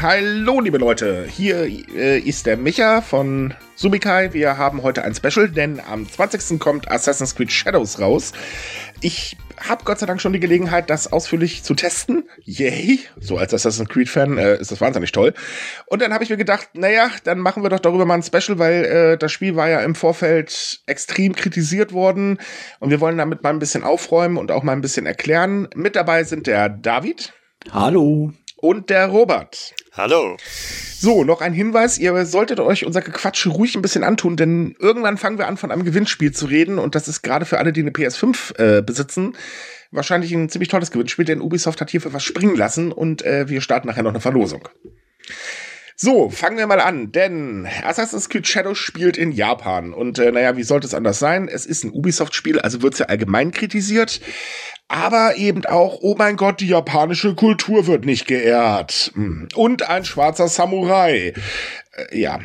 Hallo liebe Leute, hier ist der Micha von Sumikai. Wir haben heute ein Special, denn am 20. kommt Assassin's Creed Shadows raus. Ich habe Gott sei Dank schon die Gelegenheit, das ausführlich zu testen. Yay! So als Assassin's Creed-Fan ist das wahnsinnig toll. Und dann habe ich mir gedacht, naja, dann machen wir doch darüber mal ein Special, weil das Spiel war ja im Vorfeld extrem kritisiert worden. Und wir wollen damit mal ein bisschen aufräumen und auch mal ein bisschen erklären. Mit dabei sind der David. Hallo. Und der Robert. Hallo. So, noch ein Hinweis, ihr solltet euch unser Gequatsche ruhig ein bisschen antun, denn irgendwann fangen wir an, von einem Gewinnspiel zu reden und das ist gerade für alle, die eine PS5 besitzen, wahrscheinlich ein ziemlich tolles Gewinnspiel, denn Ubisoft hat hierfür was springen lassen und wir starten nachher noch eine Verlosung. So, fangen wir mal an, denn Assassin's Creed Shadows spielt in Japan und naja, wie sollte es anders sein? Es ist ein Ubisoft-Spiel, also wird es ja allgemein kritisiert, aber eben auch, oh mein Gott, die japanische Kultur wird nicht geehrt. Und ein schwarzer Samurai. Ja.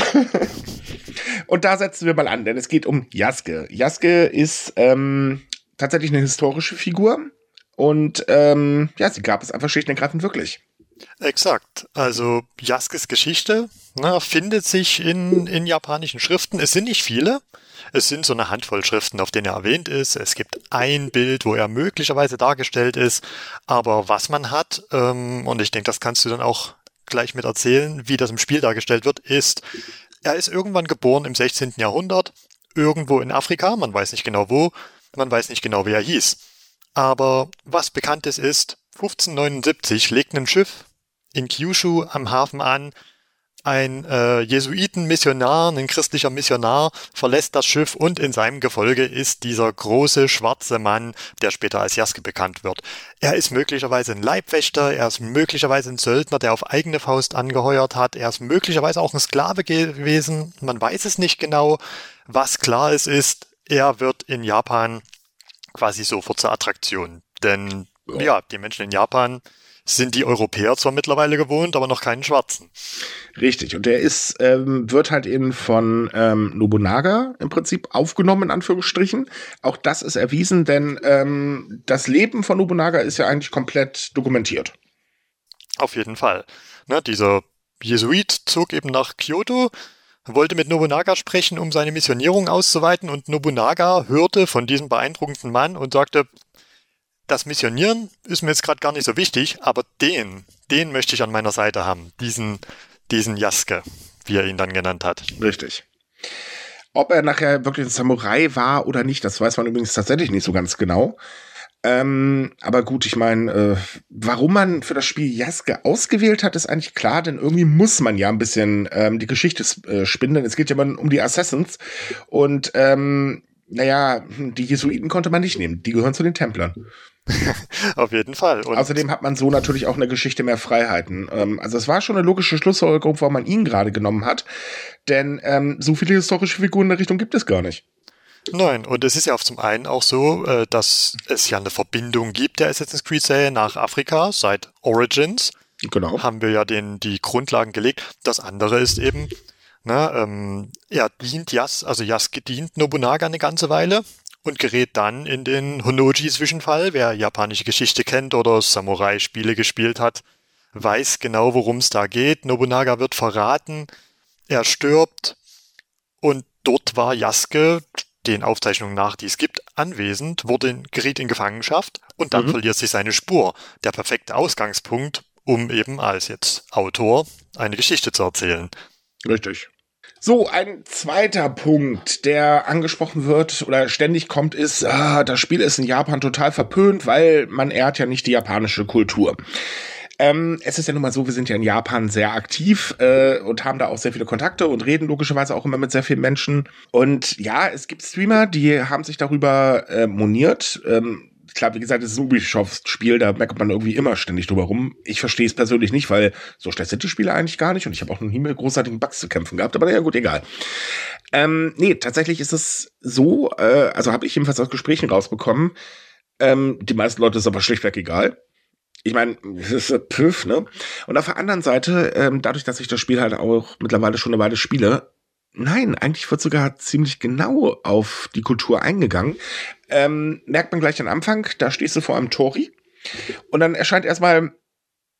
Und da setzen wir mal an, denn es geht um Yasuke. Yasuke ist tatsächlich eine historische Figur und ja, sie gab es einfach schlicht und ergreifend wirklich. Exakt. Also Yasukes Geschichte findet sich in japanischen Schriften. Es sind nicht viele. Es sind so eine Handvoll Schriften, auf denen er erwähnt ist. Es gibt ein Bild, wo er möglicherweise dargestellt ist. Aber was man hat, und ich denke, das kannst du dann auch gleich mit erzählen, wie das im Spiel dargestellt wird, ist, er ist irgendwann geboren im 16. Jahrhundert, irgendwo in Afrika. Man weiß nicht genau wo, man weiß nicht genau, wie er hieß. Aber was bekannt ist, 1579 legt ein Schiff in Kyushu am Hafen an. Ein Jesuitenmissionar, ein christlicher Missionar, verlässt das Schiff und in seinem Gefolge ist dieser große schwarze Mann, der später als Yasuke bekannt wird. Er ist möglicherweise ein Leibwächter, er ist möglicherweise ein Söldner, der auf eigene Faust angeheuert hat, er ist möglicherweise auch ein Sklave gewesen, man weiß es nicht genau. Was klar ist, er wird in Japan quasi sofort zur Attraktion. Denn ja, die Menschen in Japan sind die Europäer zwar mittlerweile gewohnt, aber noch keinen Schwarzen. Richtig, und der ist, wird halt eben von Nobunaga im Prinzip aufgenommen, in Anführungsstrichen. Auch das ist erwiesen, denn das Leben von Nobunaga ist ja eigentlich komplett dokumentiert. Auf jeden Fall. Ne, dieser Jesuit zog eben nach Kyoto, wollte mit Nobunaga sprechen, um seine Missionierung auszuweiten, und Nobunaga hörte von diesem beeindruckenden Mann und sagte, das Missionieren ist mir jetzt gerade gar nicht so wichtig, aber den möchte ich an meiner Seite haben. Diesen Yasuke, wie er ihn dann genannt hat. Richtig. Ob er nachher wirklich ein Samurai war oder nicht, das weiß man übrigens tatsächlich nicht so ganz genau. Aber gut, ich meine, warum man für das Spiel Yasuke ausgewählt hat, ist eigentlich klar, denn irgendwie muss man ja ein bisschen die Geschichte spinnen, denn es geht ja mal um die Assassins und naja, die Jesuiten konnte man nicht nehmen, die gehören zu den Templern. Auf jeden Fall. Und außerdem hat man so natürlich auch in der Geschichte mehr Freiheiten. Also es war schon eine logische Schlussfolgerung, warum man ihn gerade genommen hat, denn so viele historische Figuren in der Richtung gibt es gar nicht. Nein, und es ist ja zum einen auch so, dass es ja eine Verbindung gibt der Assassin's Creed-Serie nach Afrika seit Origins. Genau. Haben wir ja die Grundlagen gelegt. Das andere ist eben, Yasuke dient Nobunaga eine ganze Weile und gerät dann in den Honnoji-Zwischenfall. Wer japanische Geschichte kennt oder Samurai-Spiele gespielt hat, weiß genau, worum es da geht. Nobunaga wird verraten, er stirbt und dort war Yasuke, den Aufzeichnungen nach, die es gibt, anwesend, geriet in Gefangenschaft und dann verliert sich seine Spur. Der perfekte Ausgangspunkt, um eben als jetzt Autor eine Geschichte zu erzählen. Richtig. So, ein zweiter Punkt, der angesprochen wird oder ständig kommt, ist, das Spiel ist in Japan total verpönt, weil man ehrt ja nicht die japanische Kultur. Es ist ja nun mal so, wir sind ja in Japan sehr aktiv und haben da auch sehr viele Kontakte und reden logischerweise auch immer mit sehr vielen Menschen. Und ja, es gibt Streamer, die haben sich darüber moniert. Klar, wie gesagt, es ist ein Ubisoft-Spiel, da meckert man irgendwie immer ständig drüber rum. Ich verstehe es persönlich nicht, weil so schlecht sind die Spiele eigentlich gar nicht und ich habe auch noch nie mit großartigen Bugs zu kämpfen gehabt, aber naja, gut, egal. Nee, tatsächlich ist es so, also habe ich jedenfalls aus Gesprächen rausbekommen, die meisten Leute ist aber schlichtweg egal. Ich meine, das ist Pfiff, ne? Und auf der anderen Seite, dadurch, dass ich das Spiel halt auch mittlerweile schon eine Weile spiele, nein, eigentlich wird sogar ziemlich genau auf die Kultur eingegangen. Merkt man gleich am Anfang, da stehst du vor einem Tori und dann erscheint erstmal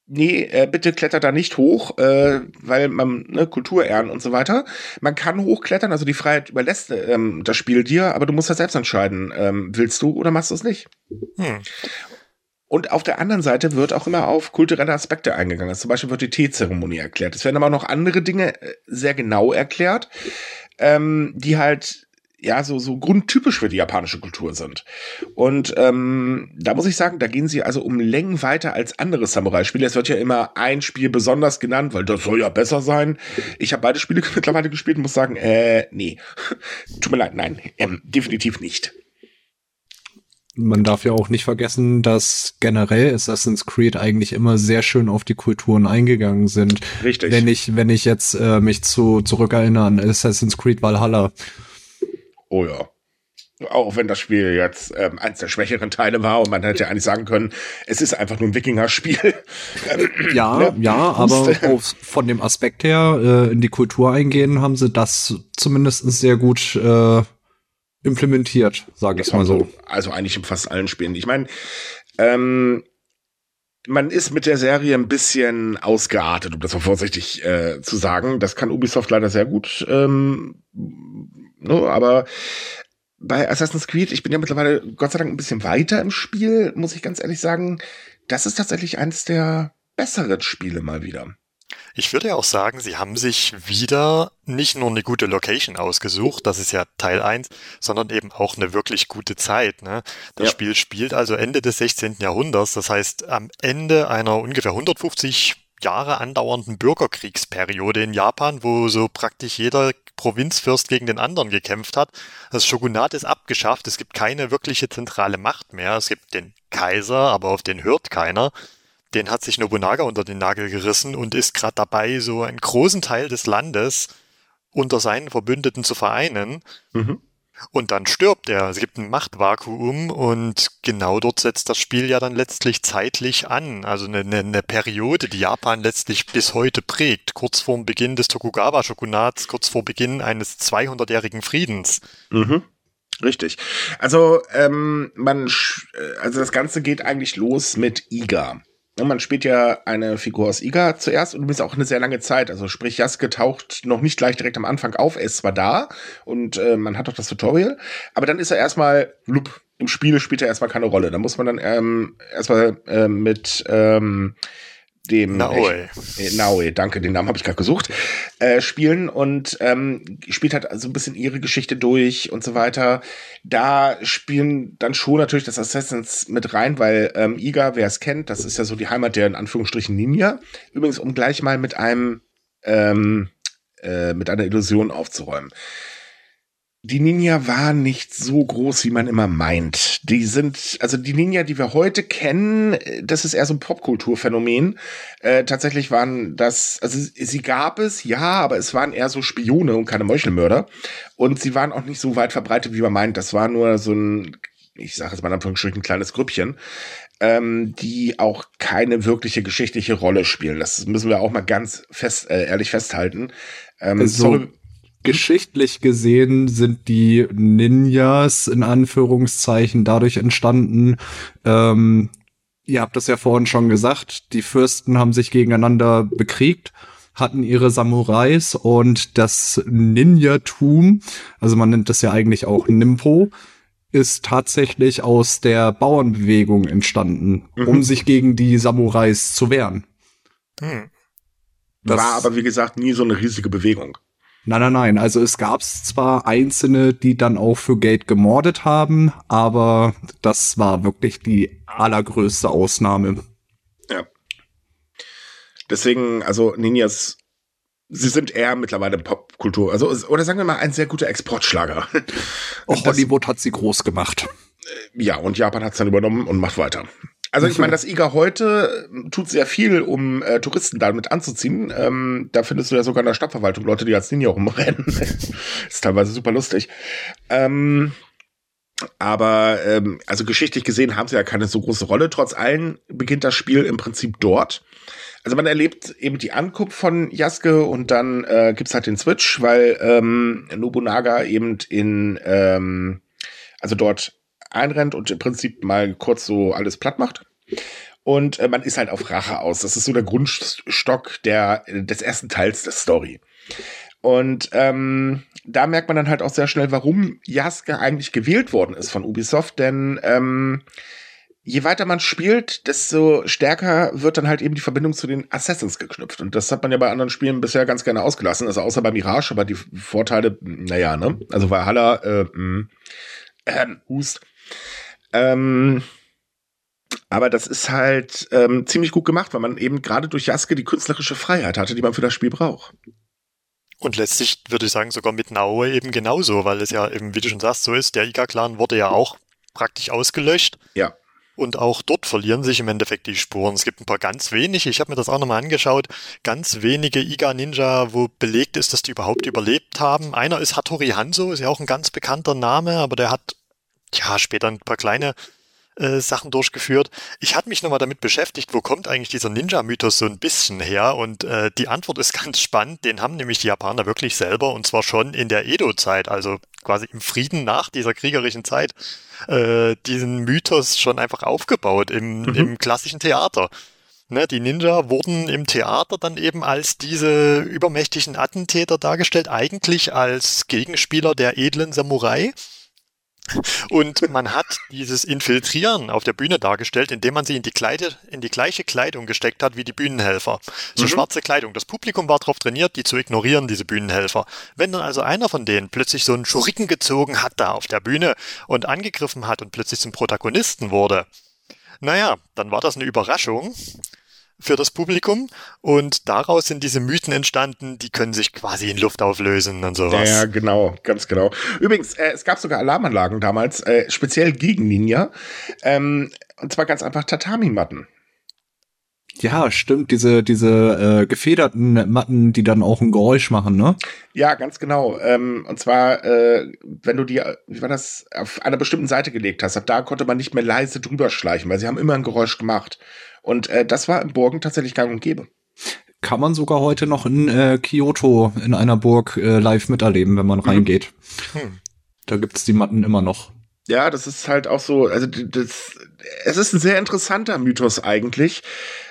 nee, bitte klettert da nicht hoch, weil man, ne, Kulturehren und so weiter. Man kann hochklettern, also die Freiheit überlässt das Spiel dir, aber du musst das selbst entscheiden. Willst du oder machst du es nicht? Und auf der anderen Seite wird auch immer auf kulturelle Aspekte eingegangen. Also zum Beispiel wird die Teezeremonie erklärt. Es werden aber auch noch andere Dinge sehr genau erklärt, die halt ja so grundtypisch für die japanische Kultur sind. Und da muss ich sagen, da gehen sie also um Längen weiter als andere Samurai-Spiele. Es wird ja immer ein Spiel besonders genannt, weil das soll ja besser sein. Ich habe beide Spiele mittlerweile gespielt und muss sagen, nee, tut mir leid, nein, definitiv nicht. Man darf ja auch nicht vergessen, dass generell Assassin's Creed eigentlich immer sehr schön auf die Kulturen eingegangen sind. Richtig. Wenn ich jetzt mich zurückerinnere an Assassin's Creed Valhalla. Oh ja. Auch wenn das Spiel jetzt eins der schwächeren Teile war und man hätte eigentlich sagen können, es ist einfach nur ein Wikinger-Spiel. Ja, aber von dem Aspekt her in die Kultur eingehen, haben sie das zumindest sehr gut implementiert, sage ich mal so. Also eigentlich in fast allen Spielen. Ich meine, man ist mit der Serie ein bisschen ausgeartet, um das mal vorsichtig zu sagen. Das kann Ubisoft leider sehr gut. Aber bei Assassin's Creed, ich bin ja mittlerweile Gott sei Dank ein bisschen weiter im Spiel, muss ich ganz ehrlich sagen. Das ist tatsächlich eines der besseren Spiele mal wieder. Ich würde ja auch sagen, sie haben sich wieder nicht nur eine gute Location ausgesucht, das ist ja Teil 1, sondern eben auch eine wirklich gute Zeit. Ne? Das Spiel spielt also Ende des 16. Jahrhunderts, das heißt am Ende einer ungefähr 150 Jahre andauernden Bürgerkriegsperiode in Japan, wo so praktisch jeder Provinzfürst gegen den anderen gekämpft hat. Das Shogunat ist abgeschafft, es gibt keine wirkliche zentrale Macht mehr, es gibt den Kaiser, aber auf den hört keiner. Den hat sich Nobunaga unter den Nagel gerissen und ist gerade dabei, so einen großen Teil des Landes unter seinen Verbündeten zu vereinen. Mhm. Und dann stirbt er. Es gibt ein Machtvakuum und genau dort setzt das Spiel ja dann letztlich zeitlich an. Also eine Periode, die Japan letztlich bis heute prägt. Kurz vor dem Beginn des Tokugawa-Shogunats, kurz vor Beginn eines 200-jährigen Friedens. Mhm. Richtig. Also, also das Ganze geht eigentlich los mit Iga. Man spielt ja eine Figur aus Iga zuerst und ist auch eine sehr lange Zeit. Also sprich, Yasuke taucht noch nicht gleich direkt am Anfang auf. Er ist zwar da und man hat auch das Tutorial, aber dann ist er erstmal, im Spiel spielt er erstmal keine Rolle. Da muss man dann erstmal mit dem Naoe, danke, den Namen habe ich gerade gesucht, spielen und spielt halt so ein bisschen ihre Geschichte durch und so weiter. Da spielen dann schon natürlich das Assassins mit rein, weil Iga, wer es kennt, das ist ja so die Heimat der in Anführungsstrichen Ninja. Übrigens, um gleich mal mit einer Illusion aufzuräumen. Die Ninja waren nicht so groß, wie man immer meint. Die Ninja, die wir heute kennen, das ist eher so ein Popkulturphänomen. Tatsächlich waren das, also sie gab es, ja, aber es waren eher so Spione und keine Meuchelmörder. Und sie waren auch nicht so weit verbreitet, wie man meint. Das war nur so ein, ich sage jetzt mal in Anführungsstrichen, ein kleines Grüppchen, die auch keine wirkliche geschichtliche Rolle spielen. Das müssen wir auch mal ganz ehrlich festhalten. Geschichtlich gesehen sind die Ninjas in Anführungszeichen dadurch entstanden. Ihr habt das ja vorhin schon gesagt, die Fürsten haben sich gegeneinander bekriegt, hatten ihre Samurais und das Ninjatum, also man nennt das ja eigentlich auch Nimpo, ist tatsächlich aus der Bauernbewegung entstanden, um sich gegen die Samurais zu wehren. War aber, wie gesagt, nie so eine riesige Bewegung. Nein. Also es gab zwar Einzelne, die dann auch für Geld gemordet haben, aber das war wirklich die allergrößte Ausnahme. Ja. Deswegen, also Ninjas, sie sind eher mittlerweile Popkultur, also oder sagen wir mal ein sehr guter Exportschlager. Hollywood hat sie groß gemacht. Ja, und Japan hat es dann übernommen und macht weiter. Also ich meine, das Iga heute tut sehr viel, um Touristen damit anzuziehen. Da findest du ja sogar in der Stadtverwaltung Leute, die als Ninja rumrennen. Ist teilweise super lustig. Also geschichtlich gesehen haben sie ja keine so große Rolle. Trotz allem beginnt das Spiel im Prinzip dort. Also man erlebt eben die Ankunft von Yasuke und dann gibt's halt den Switch, weil Nobunaga eben also dort einrennt und im Prinzip mal kurz so alles platt macht. Und man ist halt auf Rache aus. Das ist so der Grundstock des ersten Teils der Story. Und da merkt man dann halt auch sehr schnell, warum Yasuke eigentlich gewählt worden ist von Ubisoft, denn je weiter man spielt, desto stärker wird dann halt eben die Verbindung zu den Assassins geknüpft. Und das hat man ja bei anderen Spielen bisher ganz gerne ausgelassen, also außer bei Mirage, aber die Vorteile, naja, ne? Also Valhalla, Hust. Aber das ist halt ziemlich gut gemacht, weil man eben gerade durch Yasuke die künstlerische Freiheit hatte, die man für das Spiel braucht. Und letztlich würde ich sagen, sogar mit Naoe eben genauso, weil es ja eben, wie du schon sagst, so ist, der Iga-Clan wurde ja auch praktisch ausgelöscht. Ja. Und auch dort verlieren sich im Endeffekt die Spuren. Es gibt ein paar ganz wenige, ich habe mir das auch nochmal angeschaut, ganz wenige Iga-Ninja, wo belegt ist, dass die überhaupt überlebt haben. Einer ist Hattori Hanzo, ist ja auch ein ganz bekannter Name, aber der hat ja später ein paar kleine Sachen durchgeführt. Ich hatte mich nochmal damit beschäftigt, wo kommt eigentlich dieser Ninja-Mythos so ein bisschen her? Und die Antwort ist ganz spannend, den haben nämlich die Japaner wirklich selber, und zwar schon in der Edo-Zeit, also quasi im Frieden nach dieser kriegerischen Zeit, diesen Mythos schon einfach aufgebaut im klassischen Theater. Ne, die Ninja wurden im Theater dann eben als diese übermächtigen Attentäter dargestellt, eigentlich als Gegenspieler der edlen Samurai. Und man hat dieses Infiltrieren auf der Bühne dargestellt, indem man sie in die gleiche Kleidung gesteckt hat wie die Bühnenhelfer. So schwarze Kleidung. Das Publikum war darauf trainiert, die zu ignorieren, diese Bühnenhelfer. Wenn dann also einer von denen plötzlich so einen Schuriken gezogen hat da auf der Bühne und angegriffen hat und plötzlich zum Protagonisten wurde, naja, dann war das eine Überraschung für das Publikum, und daraus sind diese Mythen entstanden, die können sich quasi in Luft auflösen und sowas. Ja, genau, ganz genau. Übrigens, es gab sogar Alarmanlagen damals, speziell gegen Ninja, und zwar ganz einfach Tatami-Matten. Ja, stimmt, diese gefederten Matten, die dann auch ein Geräusch machen, ne? Ja, ganz genau. Und zwar, wenn du die, wie war das, auf einer bestimmten Seite gelegt hast, ab da konnte man nicht mehr leise drüber schleichen, weil sie haben immer ein Geräusch gemacht. Und das war im Burgen tatsächlich gang und gäbe. Kann man sogar heute noch in Kyoto in einer Burg live miterleben, wenn man reingeht. Da gibt's die Matten immer noch. Ja, das ist halt auch so, also es ist ein sehr interessanter Mythos eigentlich,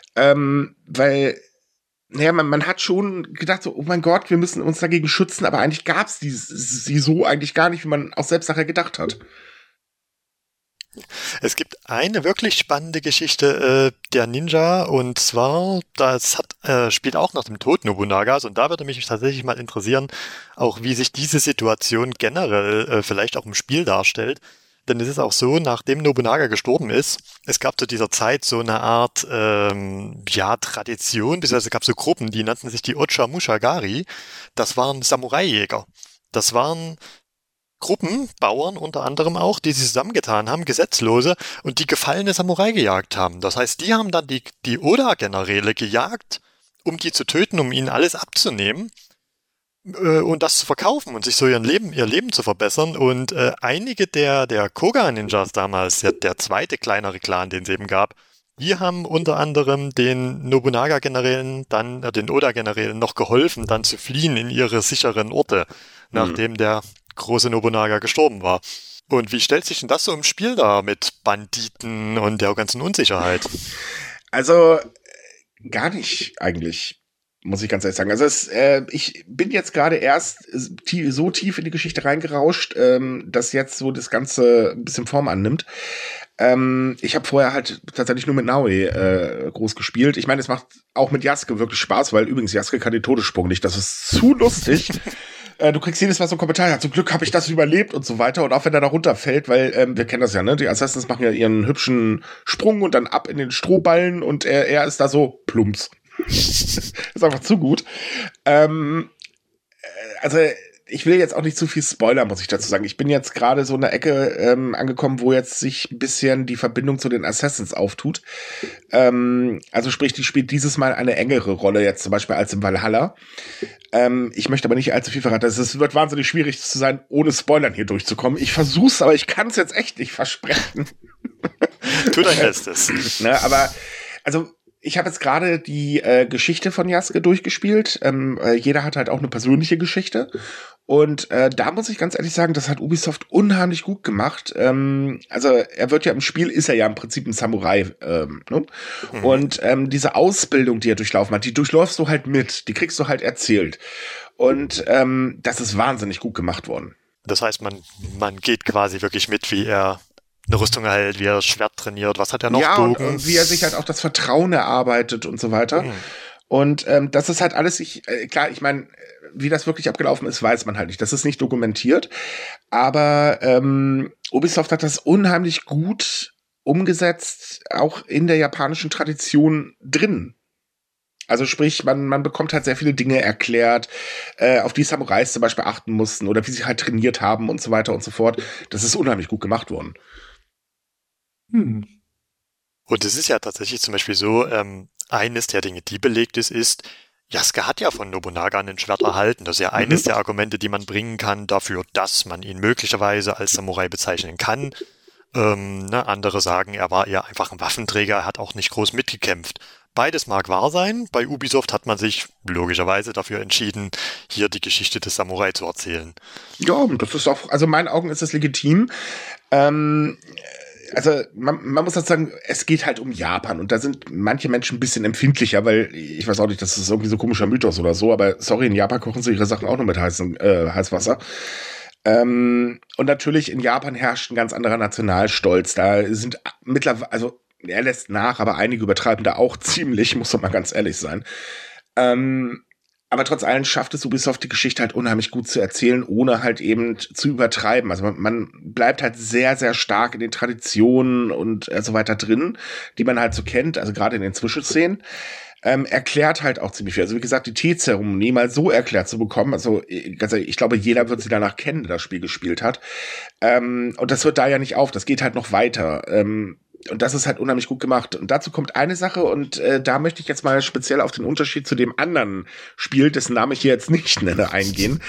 weil, naja, man hat schon gedacht so, oh mein Gott, wir müssen uns dagegen schützen, aber eigentlich gab's sie so eigentlich gar nicht, wie man auch selbst nachher gedacht hat. Es gibt eine wirklich spannende Geschichte der Ninja, und zwar, spielt auch nach dem Tod Nobunagas, und da würde mich tatsächlich mal interessieren, auch wie sich diese Situation generell vielleicht auch im Spiel darstellt. Denn es ist auch so, nachdem Nobunaga gestorben ist, es gab zu dieser Zeit so eine Art Tradition, beziehungsweise es gab so Gruppen, die nannten sich die Ocha Mushagari. Das waren Samurai-Jäger. Das waren Gruppen, Bauern unter anderem auch, die sich zusammengetan haben, Gesetzlose, und die gefallene Samurai gejagt haben. Das heißt, die haben dann die Oda-Generäle gejagt, um die zu töten, um ihnen alles abzunehmen und das zu verkaufen und sich so ihr Leben zu verbessern. Und einige der Koga-Ninjas damals, der zweite kleinere Clan, den es eben gab, die haben unter anderem den Nobunaga-Generälen, dann den Oda-Generälen noch geholfen, dann zu fliehen in ihre sicheren Orte, nachdem der große Nobunaga gestorben war. Und wie stellt sich denn das so im Spiel dar mit Banditen und der ganzen Unsicherheit? Also gar nicht eigentlich, muss ich ganz ehrlich sagen. Also ich bin jetzt gerade erst so tief in die Geschichte reingerauscht, dass jetzt so das Ganze ein bisschen Form annimmt. Ich habe vorher halt tatsächlich nur mit Naoe groß gespielt. Ich meine, es macht auch mit Yasuke wirklich Spaß, weil übrigens Yasuke kann den Todessprung nicht. Das ist zu lustig. Du kriegst jedes Mal so einen Kommentar, ja, zum Glück habe ich das überlebt und so weiter. Und auch wenn er da runterfällt, weil wir kennen das ja, ne? Die Assassins machen ja ihren hübschen Sprung und dann ab in den Strohballen und er ist da so plumps. Ist einfach zu gut. Also ich will jetzt auch nicht zu viel spoilern, muss ich dazu sagen. Ich bin jetzt gerade so in der Ecke angekommen, wo jetzt sich ein bisschen die Verbindung zu den Assassins auftut. Also sprich, die spielt dieses Mal eine engere Rolle jetzt zum Beispiel als im Valhalla. Ich möchte aber nicht allzu viel verraten. Es wird wahnsinnig schwierig zu sein, ohne Spoilern hier durchzukommen. Ich versuch's, aber ich kann es jetzt echt nicht versprechen. Tu dein Bestes. Ne, aber, also, Ich habe jetzt gerade die Geschichte von Yasuke durchgespielt. Jeder hat halt auch eine persönliche Geschichte. Und da muss ich ganz ehrlich sagen, das hat Ubisoft unheimlich gut gemacht. Also er wird ja im Spiel, ist er ja im Prinzip ein Samurai. Ne? Und diese Ausbildung, die er durchlaufen hat, die durchläufst du halt mit. Die kriegst du halt erzählt. Und das ist wahnsinnig gut gemacht worden. Das heißt, man geht quasi wirklich mit, wie er eine Rüstung erhält, wie er Schwert trainiert, was hat er noch? Ja, Bogen? und wie er sich halt auch das Vertrauen erarbeitet und so weiter. Und das ist halt alles, klar, ich meine, wie das wirklich abgelaufen ist, weiß man halt nicht. Das ist nicht dokumentiert. Aber Ubisoft hat das unheimlich gut umgesetzt, auch in der japanischen Tradition drin. Also sprich, man bekommt halt sehr viele Dinge erklärt, auf die Samurais zum Beispiel achten mussten oder wie sie halt trainiert haben und so weiter und so fort. Das ist unheimlich gut gemacht worden. Und es ist ja tatsächlich zum Beispiel so, eines der Dinge, die belegt ist, Yasuke hat ja von Nobunaga ein Schwert erhalten. Das ist ja eines der Argumente, die man bringen kann dafür, dass man ihn möglicherweise als Samurai bezeichnen kann. Andere sagen, er war eher einfach ein Waffenträger, er hat auch nicht groß mitgekämpft. Beides mag wahr sein. Bei Ubisoft hat man sich logischerweise dafür entschieden, hier die Geschichte des Samurai zu erzählen. Ja, das ist auch, also in meinen Augen ist das legitim. Also man muss halt sagen, es geht halt um Japan und da sind manche Menschen ein bisschen empfindlicher, weil ich weiß auch nicht, das ist irgendwie so komischer Mythos oder so, aber sorry, in Japan kochen sie ihre Sachen auch nur mit Heißwasser. Und natürlich in Japan herrscht ein ganz anderer Nationalstolz. Da sind mittlerweile, also er lässt nach, aber einige übertreiben da auch ziemlich, muss man mal ganz ehrlich sein. Aber trotz allem schafft es Ubisoft, die Geschichte halt unheimlich gut zu erzählen, ohne halt eben zu übertreiben. Also man bleibt halt sehr, sehr stark in den Traditionen und so weiter drin, die man halt so kennt, also gerade in den Zwischenszenen. Erklärt halt auch ziemlich viel. Also wie gesagt, die Teezeremonie mal so erklärt zu bekommen, also ganz ehrlich, ich glaube, jeder wird sie danach kennen, der das Spiel gespielt hat. Und das hört da ja nicht auf, das geht halt noch weiter. Und das ist halt unheimlich gut gemacht. Und dazu kommt eine Sache, und da möchte ich jetzt mal speziell auf den Unterschied zu dem anderen Spiel, dessen Namen ich hier jetzt nicht nenne, eingehen.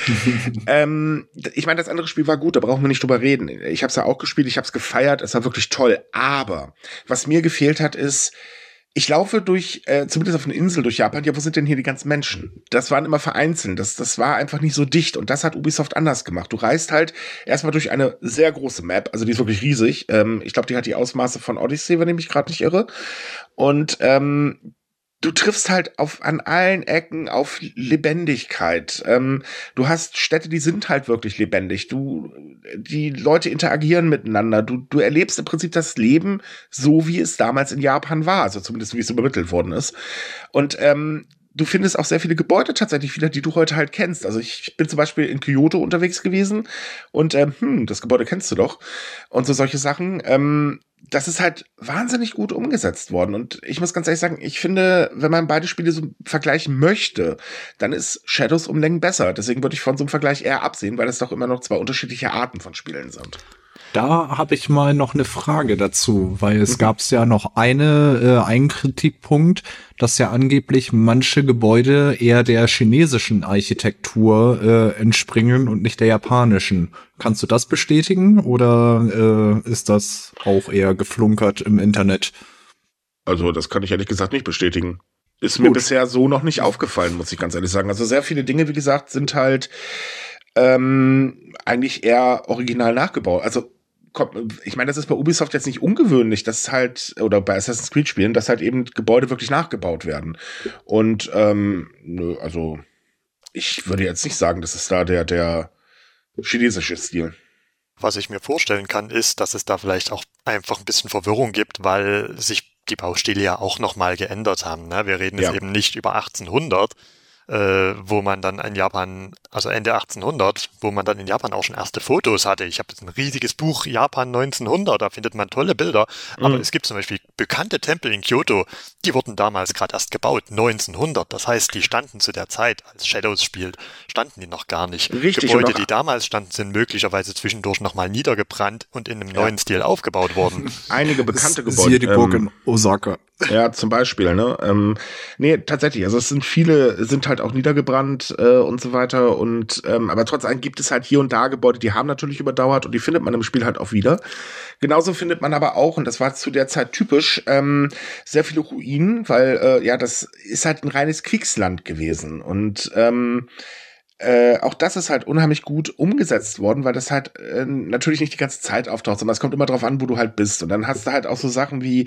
Ich meine, das andere Spiel war gut, da brauchen wir nicht drüber reden. Ich habe es ja auch gespielt, ich habe es gefeiert, es war wirklich toll. Aber was mir gefehlt hat, ist, ich laufe durch, zumindest auf einer Insel durch Japan, ja, wo sind denn hier die ganzen Menschen? Das waren immer vereinzelt, das war einfach nicht so dicht und das hat Ubisoft anders gemacht. Du reist halt erstmal durch eine sehr große Map, also die ist wirklich riesig. Ich glaube, die hat die Ausmaße von Odyssey, wenn ich mich gerade nicht irre. Und du triffst halt an allen Ecken auf Lebendigkeit. Du hast Städte, die sind halt wirklich lebendig. Die Leute interagieren miteinander. Du erlebst im Prinzip das Leben so, wie es damals in Japan war. Also zumindest, wie es übermittelt worden ist. Und du findest auch sehr viele Gebäude tatsächlich wieder, die du heute halt kennst. Also ich bin zum Beispiel in Kyoto unterwegs gewesen und das Gebäude kennst du doch. Und so solche Sachen. Das ist halt wahnsinnig gut umgesetzt worden. Und ich muss ganz ehrlich sagen, ich finde, wenn man beide Spiele so vergleichen möchte, dann ist Shadows um Längen besser. Deswegen würde ich von so einem Vergleich eher absehen, weil es doch immer noch zwei unterschiedliche Arten von Spielen sind. Da habe ich mal noch eine Frage dazu, weil es gab ja noch einen Kritikpunkt, dass ja angeblich manche Gebäude eher der chinesischen Architektur entspringen und nicht der japanischen. Kannst du das bestätigen oder ist das auch eher geflunkert im Internet? Also das kann ich ehrlich gesagt nicht bestätigen. Ist mir bisher so noch nicht aufgefallen, muss ich ganz ehrlich sagen. Also sehr viele Dinge, wie gesagt, sind halt eigentlich eher original nachgebaut. Also ich meine, das ist bei Ubisoft jetzt nicht ungewöhnlich, dass halt, oder bei Assassin's Creed Spielen, dass halt eben Gebäude wirklich nachgebaut werden. Und also ich würde jetzt nicht sagen, das ist da der chinesische Stil. Was ich mir vorstellen kann, ist, dass es da vielleicht auch einfach ein bisschen Verwirrung gibt, weil sich die Baustile ja auch nochmal geändert haben. Ne? Wir reden jetzt eben nicht über 1800, wo man dann in Japan, also Ende 1800, wo man dann in Japan auch schon erste Fotos hatte. Ich habe jetzt ein riesiges Buch Japan 1900, da findet man tolle Bilder. Aber es gibt zum Beispiel bekannte Tempel in Kyoto, die wurden damals gerade erst gebaut, 1900. Das heißt, die standen zu der Zeit, als Shadows spielt, standen die noch gar nicht. Richtig, Gebäude, die damals standen, sind möglicherweise zwischendurch nochmal niedergebrannt und in einem neuen Stil aufgebaut worden. Einige bekannte Gebäude. Siehe die Burg in Osaka. Ja, zum Beispiel, ne? Nee, tatsächlich, also es sind viele, sind halt auch niedergebrannt und so weiter und aber trotz allem gibt es halt hier und da Gebäude, die haben natürlich überdauert und die findet man im Spiel halt auch wieder. Genauso findet man aber auch, und das war zu der Zeit typisch, sehr viele Ruinen, weil ja, das ist halt ein reines Kriegsland gewesen und auch das ist halt unheimlich gut umgesetzt worden, weil das halt natürlich nicht die ganze Zeit auftaucht, sondern es kommt immer drauf an, wo du halt bist. Und dann hast du halt auch so Sachen wie,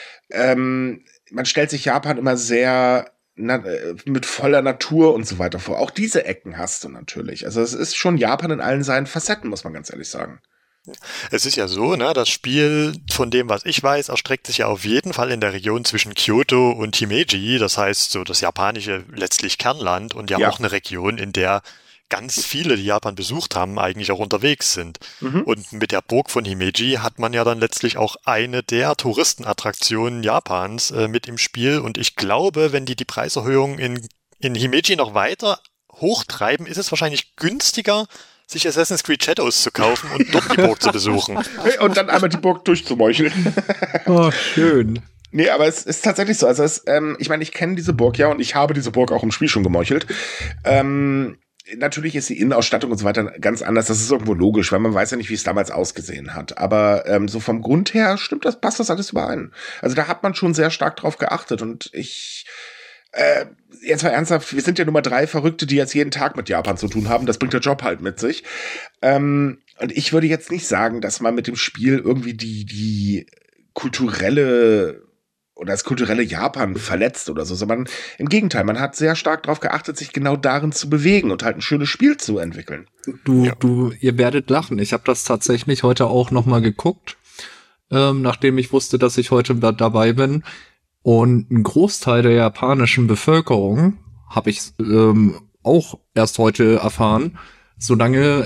man stellt sich Japan immer sehr mit voller Natur und so weiter vor. Auch diese Ecken hast du natürlich. Also es ist schon Japan in allen seinen Facetten, muss man ganz ehrlich sagen. Es ist ja so, ne, das Spiel, von dem, was ich weiß, erstreckt sich ja auf jeden Fall in der Region zwischen Kyoto und Himeji, das heißt so das japanische letztlich Kernland und ja auch eine Region, in der ganz viele, die Japan besucht haben, eigentlich auch unterwegs sind. Und mit der Burg von Himeji hat man ja dann letztlich auch eine der Touristenattraktionen Japans mit im Spiel und ich glaube, wenn die Preiserhöhung in Himeji noch weiter hochtreiben, ist es wahrscheinlich günstiger, sich Assassin's Creed Shadows zu kaufen und dort die Burg zu besuchen. Und dann einmal die Burg durchzumeucheln. Oh, schön. Nee, aber es ist tatsächlich so. Also ich meine, ich kenne diese Burg ja und ich habe diese Burg auch im Spiel schon gemeuchelt. Natürlich ist die Innenausstattung und so weiter ganz anders. Das ist irgendwo logisch, weil man weiß ja nicht, wie es damals ausgesehen hat. Aber so vom Grund her stimmt das, passt das alles überein. Also da hat man schon sehr stark drauf geachtet und jetzt mal ernsthaft, wir sind ja Nummer 3 Verrückte, die jetzt jeden Tag mit Japan zu tun haben. Das bringt der Job halt mit sich. Und ich würde jetzt nicht sagen, dass man mit dem Spiel irgendwie die kulturelle oder das kulturelle Japan verletzt oder so, sondern im Gegenteil, man hat sehr stark darauf geachtet, sich genau darin zu bewegen und halt ein schönes Spiel zu entwickeln. Ihr werdet lachen. Ich habe das tatsächlich heute auch noch mal geguckt, nachdem ich wusste, dass ich heute dabei bin. Und ein Großteil der japanischen Bevölkerung, habe ich auch erst heute erfahren, solange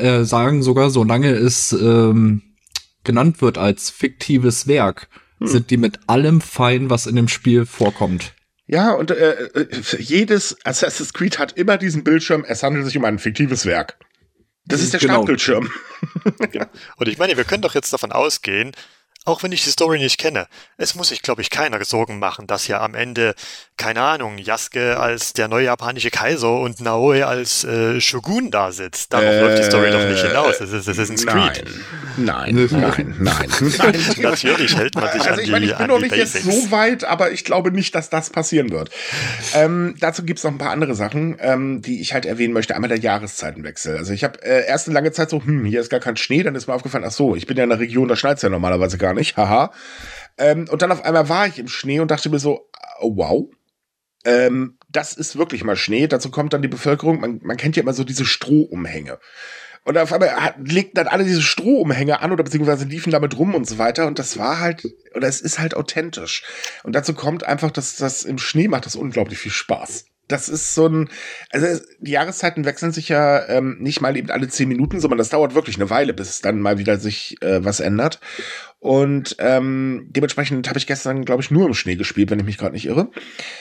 es genannt wird als fiktives Werk, sind die mit allem fein, was in dem Spiel vorkommt. Ja, und jedes Assassin's Creed hat immer diesen Bildschirm, es handelt sich um ein fiktives Werk. Das ist der Startbildschirm. Genau. Und ich meine, wir können doch jetzt davon ausgehen, auch wenn ich die Story nicht kenne, es muss sich, glaube ich, keiner Sorgen machen, dass ja am Ende, keine Ahnung, Yasuke als der neue japanische Kaiser und Naoe als Shogun da sitzt. Darauf läuft die Story doch nicht hinaus. Das ist Assassin's Creed. Nein. Natürlich hält man sich also an ich meine, ich bin noch nicht Basics. jetzt so weit, aber ich glaube nicht, dass das passieren wird. Dazu gibt's noch ein paar andere Sachen, die ich halt erwähnen möchte. Einmal der Jahreszeitenwechsel. Also ich habe erst eine lange Zeit so, hier ist gar kein Schnee, dann ist mir aufgefallen, ach so, ich bin ja in einer Region, da schneit's ja normalerweise gar nicht, haha. Und dann auf einmal war ich im Schnee und dachte mir so, oh, wow, das ist wirklich mal Schnee. Dazu kommt dann die Bevölkerung, man kennt ja immer so diese Strohumhänge. Und auf einmal legten dann alle diese Strohumhänge an oder beziehungsweise liefen damit rum und so weiter. Und das war halt, oder es ist halt authentisch. Und dazu kommt einfach, dass das im Schnee macht das unglaublich viel Spaß. Das ist so also die Jahreszeiten wechseln sich ja nicht mal eben alle 10 Minuten, sondern das dauert wirklich eine Weile, bis dann mal wieder sich was ändert. Und dementsprechend habe ich gestern, glaube ich, nur im Schnee gespielt, wenn ich mich gerade nicht irre.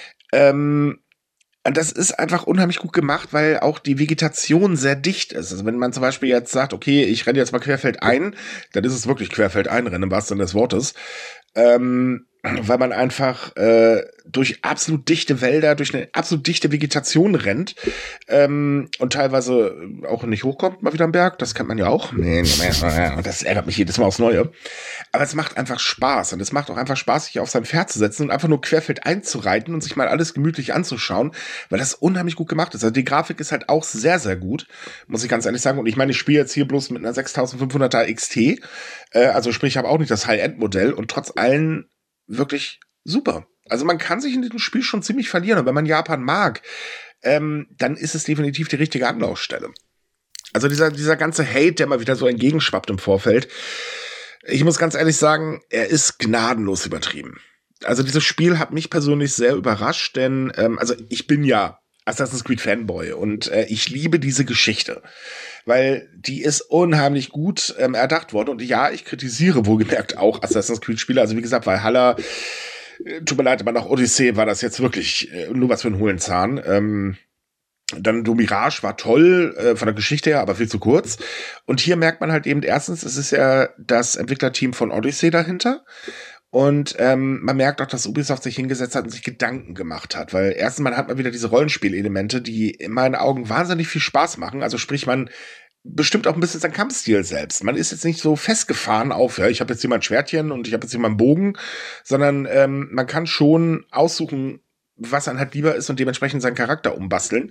Und das ist einfach unheimlich gut gemacht, weil auch die Vegetation sehr dicht ist. Also wenn man zum Beispiel jetzt sagt, okay, ich renne jetzt mal querfeldein, dann ist es wirklich querfeldeinrennen, im wahrsten Sinne des Wortes. Weil man einfach durch absolut dichte Wälder, durch eine absolut dichte Vegetation rennt und teilweise auch nicht hochkommt, mal wieder am Berg. Das kennt man ja auch. Das ärgert mich jedes Mal aufs Neue. Aber es macht einfach Spaß. Und es macht auch einfach Spaß, sich auf sein Pferd zu setzen und einfach nur querfeldein zu reiten und sich mal alles gemütlich anzuschauen, weil das unheimlich gut gemacht ist. Also die Grafik ist halt auch sehr, sehr gut, muss ich ganz ehrlich sagen. Und ich meine, ich spiele jetzt hier bloß mit einer 6500er XT. Also sprich, ich habe auch nicht das High-End-Modell und trotz allem wirklich super. Also man kann sich in diesem Spiel schon ziemlich verlieren. Und wenn man Japan mag, dann ist es definitiv die richtige Anlaufstelle. Also dieser ganze Hate, der mal wieder so entgegenschwappt im Vorfeld, ich muss ganz ehrlich sagen, er ist gnadenlos übertrieben. Also dieses Spiel hat mich persönlich sehr überrascht, denn also ich bin ja Assassin's Creed Fanboy und ich liebe diese Geschichte, weil die ist unheimlich gut erdacht worden. Und ja, ich kritisiere wohlgemerkt auch Assassin's Creed Spiele. Also wie gesagt, Valhalla, tut mir leid, aber nach Odyssey war das jetzt wirklich nur was für einen hohlen Zahn. Dann Du Mirage war toll, von der Geschichte her, aber viel zu kurz. Und hier merkt man halt eben erstens, es ist ja das Entwicklerteam von Odyssey dahinter. Und man merkt auch, dass Ubisoft sich hingesetzt hat und sich Gedanken gemacht hat. Weil erstens mal hat man wieder diese Rollenspielelemente, die in meinen Augen wahnsinnig viel Spaß machen. Also sprich, man bestimmt auch ein bisschen seinen Kampfstil selbst. Man ist jetzt nicht so festgefahren auf, ja, ich habe jetzt hier mein Schwertchen und ich habe jetzt hier meinen Bogen, sondern man kann schon aussuchen, was einem halt lieber ist und dementsprechend seinen Charakter umbasteln.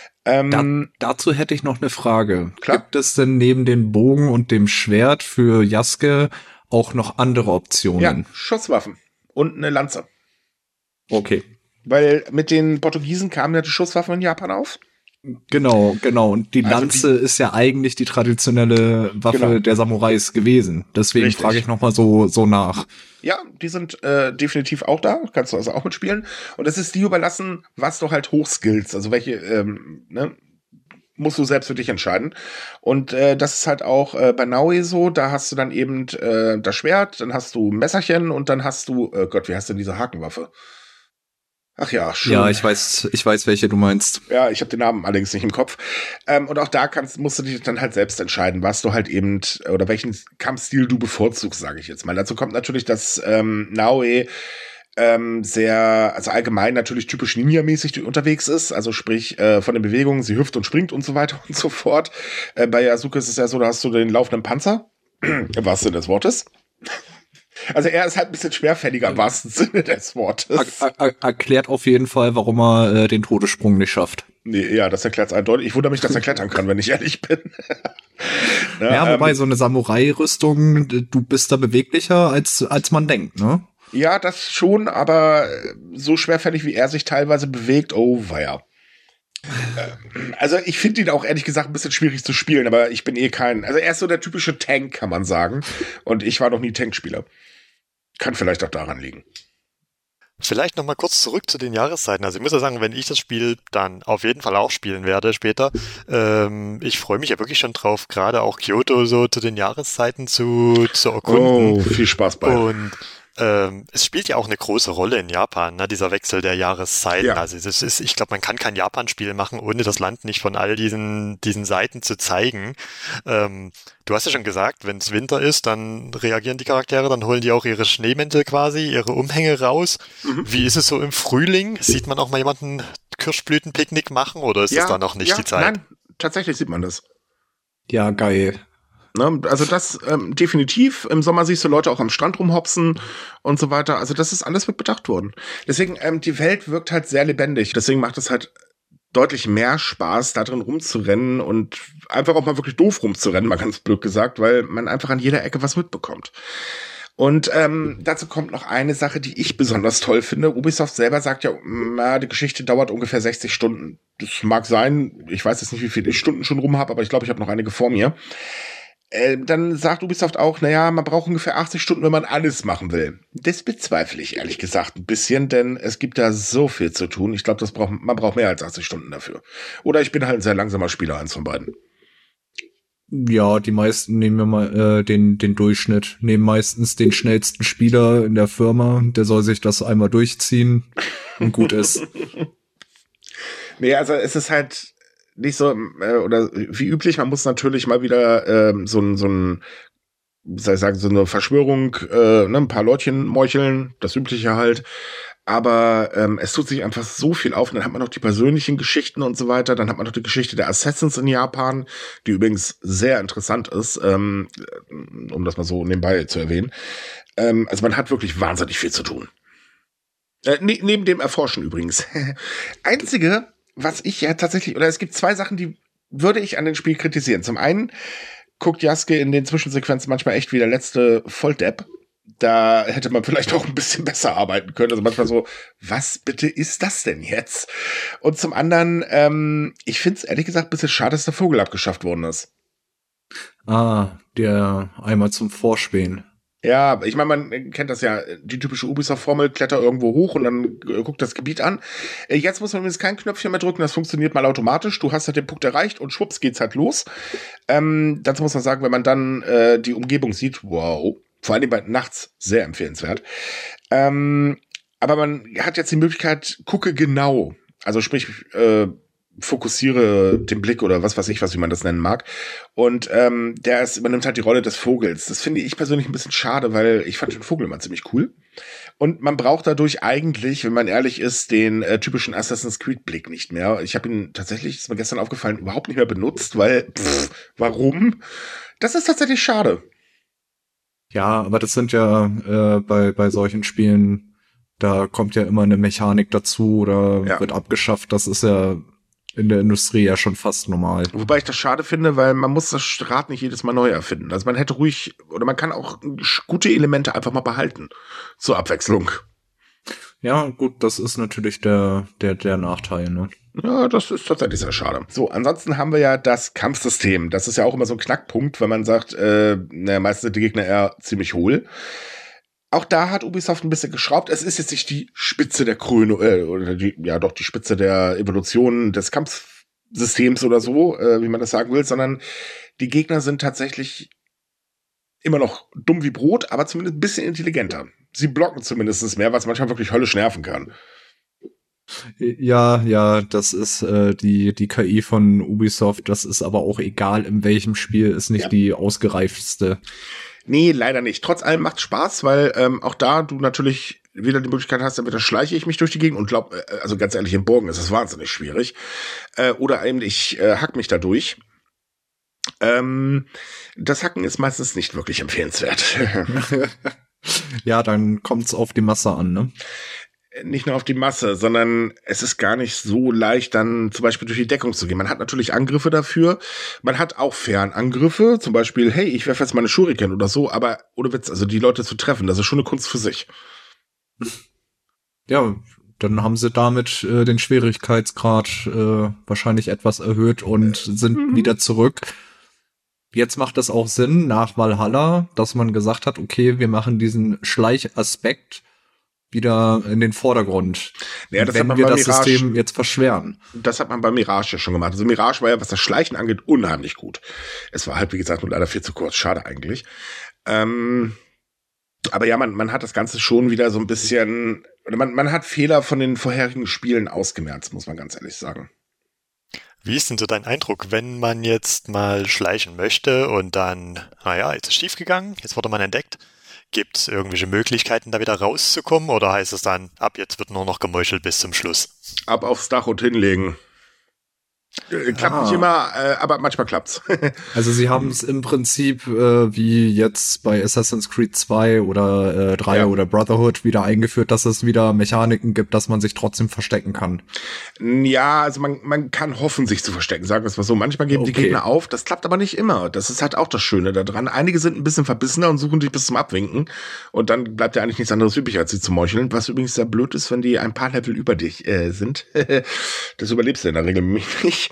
Dazu hätte ich noch eine Frage. Klar. Gibt es denn neben dem Bogen und dem Schwert für Yasuke auch noch andere Optionen? Ja, Schusswaffen und eine Lanze. Okay. Weil mit den Portugiesen kamen ja die Schusswaffen in Japan auf. Genau. Und die Also Lanze ist ja eigentlich die traditionelle Waffe der Samurais gewesen. Deswegen Richtig. frage ich noch mal so nach. Ja, die sind definitiv auch da. Kannst du also auch mitspielen. Und es ist dir überlassen, was du halt hochskillst. Also welche, musst du selbst für dich entscheiden. Und das ist halt auch bei Naue so. Da hast du dann eben das Schwert, dann hast du ein Messerchen und dann hast du, Gott, wie heißt denn diese Hakenwaffe? Ach ja, schön. Ja, ich weiß, welche du meinst. Ja, ich habe den Namen allerdings nicht im Kopf. Und auch da musst du dich dann halt selbst entscheiden, was du halt eben, oder welchen Kampfstil du bevorzugst, sage ich jetzt mal. Dazu kommt natürlich, dass Naoe sehr, also allgemein natürlich typisch Ninja-mäßig unterwegs ist. Also sprich, von den Bewegungen, sie hüpft und springt und so weiter und so fort. Bei Yasuke ist es ja so, da hast du den laufenden Panzer, im wahrsten Sinne des Wortes. Also er ist halt ein bisschen schwerfälliger im wahrsten Sinne des Wortes. Erklärt auf jeden Fall, warum er den Todessprung nicht schafft. Nee, ja, das erklärt es eindeutig. Ich wundere mich, dass er klettern kann, wenn ich ehrlich bin. Ja, wobei so eine Samurai-Rüstung, du bist da beweglicher, als man denkt, ne? Ja, das schon, aber so schwerfällig, wie er sich teilweise bewegt, oh weia. Also ich finde ihn auch ehrlich gesagt ein bisschen schwierig zu spielen, aber ich bin also er ist so der typische Tank, kann man sagen. Und ich war noch nie Tankspieler. Kann vielleicht auch daran liegen. Vielleicht noch mal kurz zurück zu den Jahreszeiten. Also ich muss ja sagen, wenn ich das Spiel dann auf jeden Fall auch spielen werde später, ich freue mich ja wirklich schon drauf, gerade auch Kyoto so zu den Jahreszeiten zu erkunden. Oh, viel Spaß bei. Und es spielt ja auch eine große Rolle in Japan, ne, dieser Wechsel der Jahreszeiten. Ja. Also das ist, ich glaube, man kann kein Japan-Spiel machen, ohne das Land nicht von all diesen Seiten zu zeigen. Du hast ja schon gesagt, wenn es Winter ist, dann reagieren die Charaktere, dann holen die auch ihre Schneemäntel quasi, ihre Umhänge raus. Wie ist es so im Frühling? Sieht man auch mal jemanden Kirschblütenpicknick machen oder ist das da noch nicht die Zeit? Nein, tatsächlich sieht man das. Ja, geil. Ne, also das definitiv. Im Sommer siehst du Leute auch am Strand rumhopsen und so weiter. Also das ist alles mit bedacht worden. Deswegen, die Welt wirkt halt sehr lebendig. Deswegen macht es halt deutlich mehr Spaß, da drin rumzurennen und einfach auch mal wirklich doof rumzurennen, mal ganz blöd gesagt, weil man einfach an jeder Ecke was mitbekommt. Und dazu kommt noch eine Sache, die ich besonders toll finde. Ubisoft selber sagt ja, die Geschichte dauert ungefähr 60 Stunden. Das mag sein. Ich weiß jetzt nicht, wie viele Stunden schon rum habe, aber ich glaube, ich habe noch einige vor mir. Dann sagt Ubisoft auch, naja, man braucht ungefähr 80 Stunden, wenn man alles machen will. Das bezweifle ich ehrlich gesagt ein bisschen, denn es gibt da so viel zu tun. Ich glaube, man braucht mehr als 80 Stunden dafür. Oder ich bin halt ein sehr langsamer Spieler, eins von beiden. Ja, die meisten nehmen ja mal den Durchschnitt, nehmen meistens den schnellsten Spieler in der Firma, der soll sich das einmal durchziehen und gut ist. Nee, also es ist halt nicht so, oder wie üblich, man muss natürlich mal wieder so eine Verschwörung, ein paar Leutchen meucheln, das Übliche halt. Aber es tut sich einfach so viel auf. Und dann hat man noch die persönlichen Geschichten und so weiter. Dann hat man noch die Geschichte der Assassins in Japan, die übrigens sehr interessant ist, um das mal so nebenbei zu erwähnen. Also man hat wirklich wahnsinnig viel zu tun. Neben dem Erforschen übrigens. Einzige, was ich ja tatsächlich, oder es gibt zwei Sachen, die würde ich an dem Spiel kritisieren. Zum einen guckt Yasuke in den Zwischensequenzen manchmal echt wie der letzte Volldepp. Da hätte man vielleicht auch ein bisschen besser arbeiten können. Also manchmal so, was bitte ist das denn jetzt? Und zum anderen, ich finde es ehrlich gesagt ein bisschen schade, dass der Vogel abgeschafft worden ist. Der einmal zum Vorspähen. Ja, ich meine, man kennt das ja, die typische Ubisoft-Formel, kletter irgendwo hoch und dann guckt das Gebiet an. Jetzt muss man übrigens kein Knöpfchen mehr drücken, das funktioniert mal automatisch. Du hast halt den Punkt erreicht und schwupps geht's halt los. Dazu muss man sagen, wenn man dann die Umgebung sieht, wow, vor allem bei nachts sehr empfehlenswert. Aber man hat jetzt die Möglichkeit, gucke genau. Also sprich, fokussiere den Blick oder was weiß ich, was wie man das nennen mag. Und übernimmt halt die Rolle des Vogels. Das finde ich persönlich ein bisschen schade, weil ich fand den Vogel immer ziemlich cool. Und man braucht dadurch eigentlich, wenn man ehrlich ist, den typischen Assassin's Creed Blick nicht mehr. Ich habe ihn tatsächlich, ist mir gestern aufgefallen, überhaupt nicht mehr benutzt, weil, warum? Das ist tatsächlich schade. Ja, aber das sind ja bei solchen Spielen, da kommt ja immer eine Mechanik dazu oder wird abgeschafft. Das ist ja in der Industrie ja schon fast normal. Wobei ich das schade finde, weil man muss das Rad nicht jedes Mal neu erfinden. Also man hätte ruhig, oder man kann auch gute Elemente einfach mal behalten. Zur Abwechslung. Ja, gut, das ist natürlich der Nachteil, ne? Ja, das ist tatsächlich sehr schade. So, ansonsten haben wir ja das Kampfsystem. Das ist ja auch immer so ein Knackpunkt, wenn man sagt, meistens sind die Gegner eher ziemlich hohl. Auch da hat Ubisoft ein bisschen geschraubt. Es ist jetzt nicht die Spitze der Krönung, die Spitze der Evolution des Kampfsystems oder so, wie man das sagen will, sondern die Gegner sind tatsächlich immer noch dumm wie Brot, aber zumindest ein bisschen intelligenter. Sie blocken zumindest mehr, was manchmal wirklich höllisch nerven kann. Ja, das ist die KI von Ubisoft. Das ist aber auch egal, in welchem Spiel, ist nicht die ausgereifteste. Nee, leider nicht. Trotz allem macht's Spaß, weil auch da du natürlich wieder die Möglichkeit hast, entweder schleiche ich mich durch die Gegend und also ganz ehrlich, im Burgen ist es wahnsinnig schwierig. Oder eben ich hack mich da durch. Das Hacken ist meistens nicht wirklich empfehlenswert. Ja, dann kommt's auf die Masse an, ne? Nicht nur auf die Masse, sondern es ist gar nicht so leicht, dann zum Beispiel durch die Deckung zu gehen. Man hat natürlich Angriffe dafür. Man hat auch Fernangriffe. Zum Beispiel, hey, ich werfe jetzt meine Shuriken oder so. Aber ohne Witz, also die Leute zu treffen, das ist schon eine Kunst für sich. Ja, dann haben sie damit den Schwierigkeitsgrad wahrscheinlich etwas erhöht und sind wieder zurück. Jetzt macht es auch Sinn nach Valhalla, dass man gesagt hat, okay, wir machen diesen Schleichaspekt wieder in den Vordergrund. Ja, das wenn wir das System jetzt verschweren. Das hat man bei Mirage ja schon gemacht. Also Mirage war ja, was das Schleichen angeht, unheimlich gut. Es war halt, wie gesagt, nur leider viel zu kurz. Schade eigentlich. Aber ja, man hat das Ganze schon wieder so ein bisschen, oder man hat Fehler von den vorherigen Spielen ausgemerzt, muss man ganz ehrlich sagen. Wie ist denn so dein Eindruck, wenn man jetzt mal schleichen möchte und dann, jetzt ist schief gegangen, jetzt wurde man entdeckt? Gibt es irgendwelche Möglichkeiten, da wieder rauszukommen? Oder heißt es dann, ab jetzt wird nur noch gemeuchelt bis zum Schluss? Ab aufs Dach und hinlegen. Klappt nicht immer, aber manchmal klappt's. Also sie haben es im Prinzip wie jetzt bei Assassin's Creed 2 oder 3 oder Brotherhood wieder eingeführt, dass es wieder Mechaniken gibt, dass man sich trotzdem verstecken kann. Ja, also man kann hoffen, sich zu verstecken, sagen wir es mal so. Manchmal geben die Gegner auf, das klappt aber nicht immer. Das ist halt auch das Schöne daran. Einige sind ein bisschen verbissener und suchen sich bis zum Abwinken. Und dann bleibt ja eigentlich nichts anderes übrig, als sie zu meucheln. Was übrigens sehr blöd ist, wenn die ein paar Level über dich sind. Das überlebst du in der Regel nicht.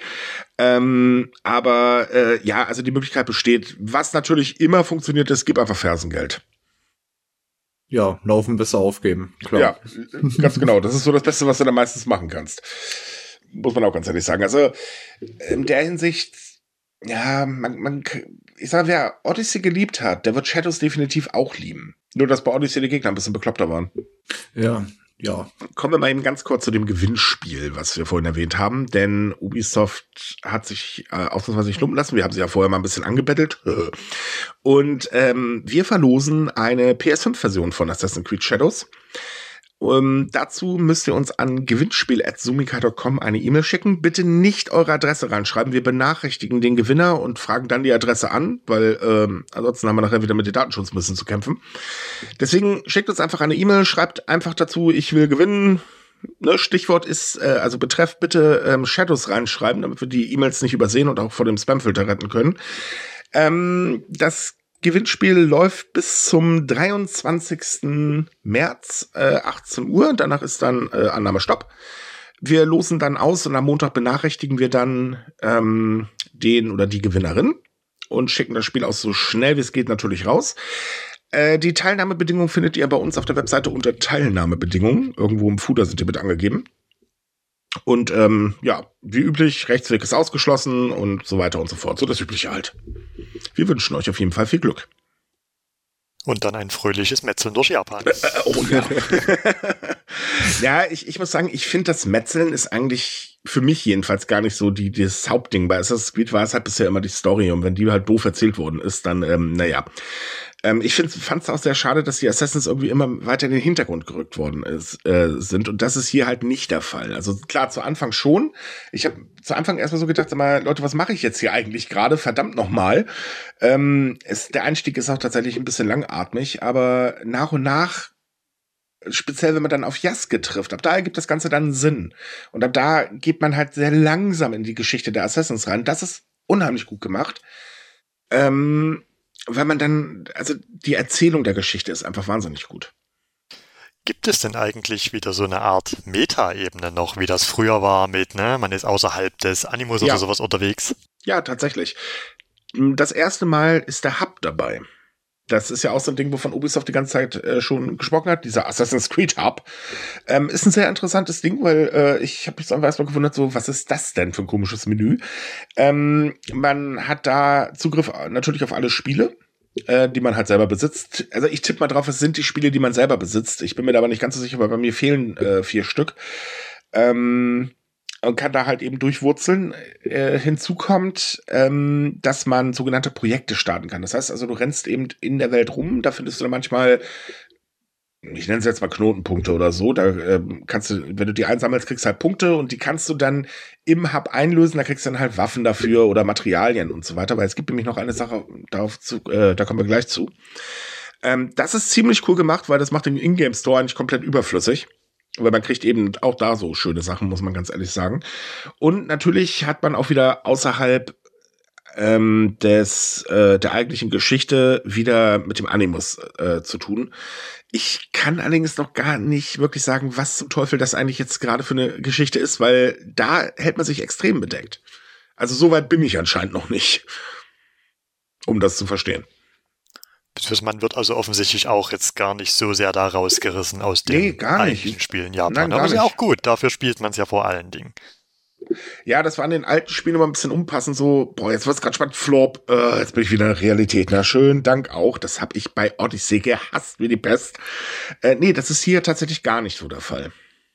Aber also die Möglichkeit besteht. Was natürlich immer funktioniert ist, gib einfach Fersengeld. Ja, laufen bis sie aufgeben, klar. Ja, ganz genau. Das ist so das Beste, was du da meistens machen kannst. Muss man auch ganz ehrlich sagen. Also in der Hinsicht, ja, ich sag, wer Odyssey geliebt hat, der wird Shadows definitiv auch lieben. Nur, dass bei Odyssey die Gegner ein bisschen bekloppter waren. Ja. Kommen wir mal eben ganz kurz zu dem Gewinnspiel, was wir vorhin erwähnt haben, denn Ubisoft hat sich ausnahmsweise nicht lumpen lassen. Wir haben sie ja vorher mal ein bisschen angebettelt. Und wir verlosen eine PS5-Version von Assassin's Creed Shadows. Dazu müsst ihr uns an gewinnspiel@sumikai.com eine E-Mail schicken. Bitte nicht eure Adresse reinschreiben. Wir benachrichtigen den Gewinner und fragen dann die Adresse an, weil ansonsten haben wir nachher wieder mit den Datenschutzmüssen zu kämpfen. Deswegen schickt uns einfach eine E-Mail, schreibt einfach dazu, ich will gewinnen. Ne, Stichwort ist, also Betreff bitte Shadows reinschreiben, damit wir die E-Mails nicht übersehen und auch vor dem Spamfilter retten können. Das Gewinnspiel läuft bis zum 23. März, 18 Uhr. Danach ist dann Annahmestopp. Wir losen dann aus und am Montag benachrichtigen wir dann den oder die Gewinnerin und schicken das Spiel auch so schnell wie es geht natürlich raus. Die Teilnahmebedingungen findet ihr bei uns auf der Webseite unter Teilnahmebedingungen. Irgendwo im Footer sind die mit angegeben. Und wie üblich, Rechtsweg ist ausgeschlossen und so weiter und so fort. So das Übliche halt. Wir wünschen euch auf jeden Fall viel Glück. Und dann ein fröhliches Metzeln durch Japan. Ja. Ja, ich muss sagen, ich finde, das Metzeln ist eigentlich für mich jedenfalls gar nicht so das Hauptding. Bei Assassin's Creed war es halt bisher immer die Story und wenn die halt doof erzählt worden ist, dann, ich fand es auch sehr schade, dass die Assassins irgendwie immer weiter in den Hintergrund gerückt worden sind und das ist hier halt nicht der Fall. Also klar, zu Anfang schon. Ich habe zu Anfang erstmal so gedacht, sag mal, Leute, was mache ich jetzt hier eigentlich gerade? Verdammt nochmal. Der Einstieg ist auch tatsächlich ein bisschen langatmig, aber nach und nach, speziell wenn man dann auf Jaske trifft, ab da ergibt das Ganze dann Sinn. Und ab da geht man halt sehr langsam in die Geschichte der Assassins rein. Das ist unheimlich gut gemacht. Weil man dann, also die Erzählung der Geschichte ist einfach wahnsinnig gut. Gibt es denn eigentlich wieder so eine Art Meta-Ebene noch, wie das früher war mit, man ist außerhalb des Animus oder sowas unterwegs? Ja, tatsächlich. Das erste Mal ist der Hub dabei. Das ist ja auch so ein Ding, wovon Ubisoft die ganze Zeit schon gesprochen hat, dieser Assassin's Creed Hub. Ist ein sehr interessantes Ding, weil ich habe mich so erstmal gewundert, so, was ist das denn für ein komisches Menü? Man hat da Zugriff natürlich auf alle Spiele, die man halt selber besitzt. Also ich tippe mal drauf, es sind die Spiele, die man selber besitzt. Ich bin mir da aber nicht ganz so sicher, weil bei mir fehlen 4 Stück. Und kann da halt eben durchwurzeln. Hinzu kommt, dass man sogenannte Projekte starten kann. Das heißt also, du rennst eben in der Welt rum, da findest du dann manchmal, ich nenne es jetzt mal Knotenpunkte oder so, da kannst du, wenn du die einsammelst, kriegst du halt Punkte und die kannst du dann im Hub einlösen, da kriegst du dann halt Waffen dafür oder Materialien und so weiter, weil es gibt nämlich noch eine Sache, da kommen wir gleich zu. Das ist ziemlich cool gemacht, weil das macht den Ingame-Store eigentlich komplett überflüssig. Weil man kriegt eben auch da so schöne Sachen, muss man ganz ehrlich sagen. Und natürlich hat man auch wieder außerhalb der eigentlichen Geschichte wieder mit dem Animus zu tun. Ich kann allerdings noch gar nicht wirklich sagen, was zum Teufel das eigentlich jetzt gerade für eine Geschichte ist, weil da hält man sich extrem bedeckt. Also so weit bin ich anscheinend noch nicht, um das zu verstehen. Man wird also offensichtlich auch jetzt gar nicht so sehr da rausgerissen aus den eigentlichen Spielen in Japan. Nein, aber ist ja auch gut, dafür spielt man es ja vor allen Dingen. Ja, das war an den alten Spielen immer ein bisschen unpassend, so, jetzt wird's gerade spannend, Flop, jetzt bin ich wieder in der Realität. Na, schön, Dank auch. Das habe ich bei Odyssey gehasst wie die Pest. Nee, das ist hier tatsächlich gar nicht so der Fall.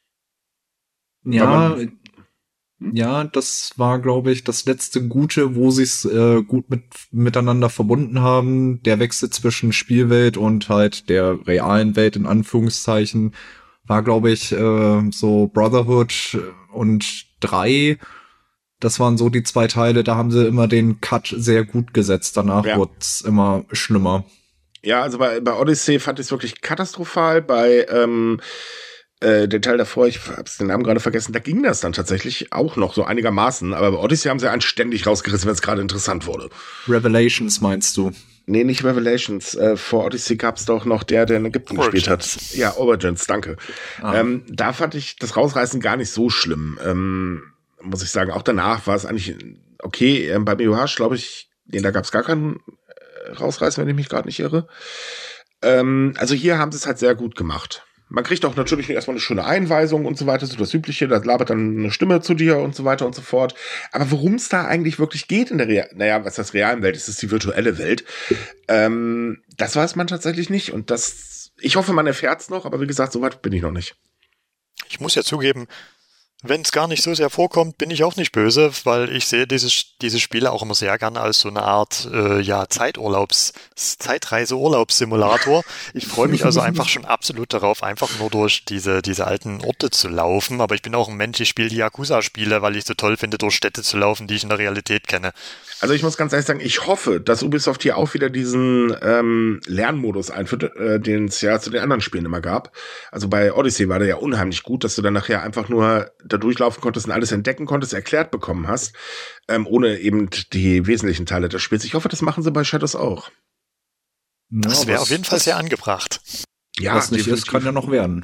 Ja, das war, glaube ich, das letzte Gute, wo sie es gut miteinander verbunden haben. Der Wechsel zwischen Spielwelt und halt der realen Welt in Anführungszeichen war, glaube ich, so Brotherhood und 3. Das waren so die 2 Teile, da haben sie immer den Cut sehr gut gesetzt. Danach wurde es immer schlimmer. Ja, also bei Odyssey fand ich es wirklich katastrophal. Bei den Teil davor, ich hab's den Namen gerade vergessen, da ging das dann tatsächlich auch noch so einigermaßen, aber bei Odyssey haben sie einen ständig rausgerissen, wenn es gerade interessant wurde. Revelations meinst du? Nee, nicht Revelations. Vor Odyssey gab's doch noch der in Ägypten gespielt hat. Ja, Origins, danke. Da fand ich das Rausreißen gar nicht so schlimm, muss ich sagen. Auch danach war es eigentlich okay. Bei Mirage, glaube ich, da gab's gar keinen Rausreißen, wenn ich mich gerade nicht irre. Also hier haben sie es halt sehr gut gemacht. Man kriegt auch natürlich erstmal eine schöne Einweisung und so weiter, so das Übliche, da labert dann eine Stimme zu dir und so weiter und so fort. Aber worum es da eigentlich wirklich geht in der was das realen Welt ist, ist die virtuelle Welt. Das weiß man tatsächlich nicht und ich hoffe, man erfährt es noch, aber wie gesagt, so weit bin ich noch nicht. Ich muss ja zugeben, wenn es gar nicht so sehr vorkommt, bin ich auch nicht böse, weil ich sehe diese Spiele auch immer sehr gerne als so eine Art Zeitreise-Urlaubssimulator. Ich freue mich also einfach schon absolut darauf, einfach nur durch diese alten Orte zu laufen. Aber ich bin auch ein Mensch, ich spiele die Yakuza-Spiele, weil ich so toll finde, durch Städte zu laufen, die ich in der Realität kenne. Also ich muss ganz ehrlich sagen, ich hoffe, dass Ubisoft hier auch wieder diesen Lernmodus einführt, den es ja zu den anderen Spielen immer gab. Also bei Odyssey war der ja unheimlich gut, dass du dann nachher einfach nur da durchlaufen konntest und alles entdecken konntest, erklärt bekommen hast, ohne eben die wesentlichen Teile des Spiels. Ich hoffe, das machen sie bei Shadows auch. Das wäre auf jeden Fall sehr angebracht. Ja, was nicht ist, kann ja noch werden.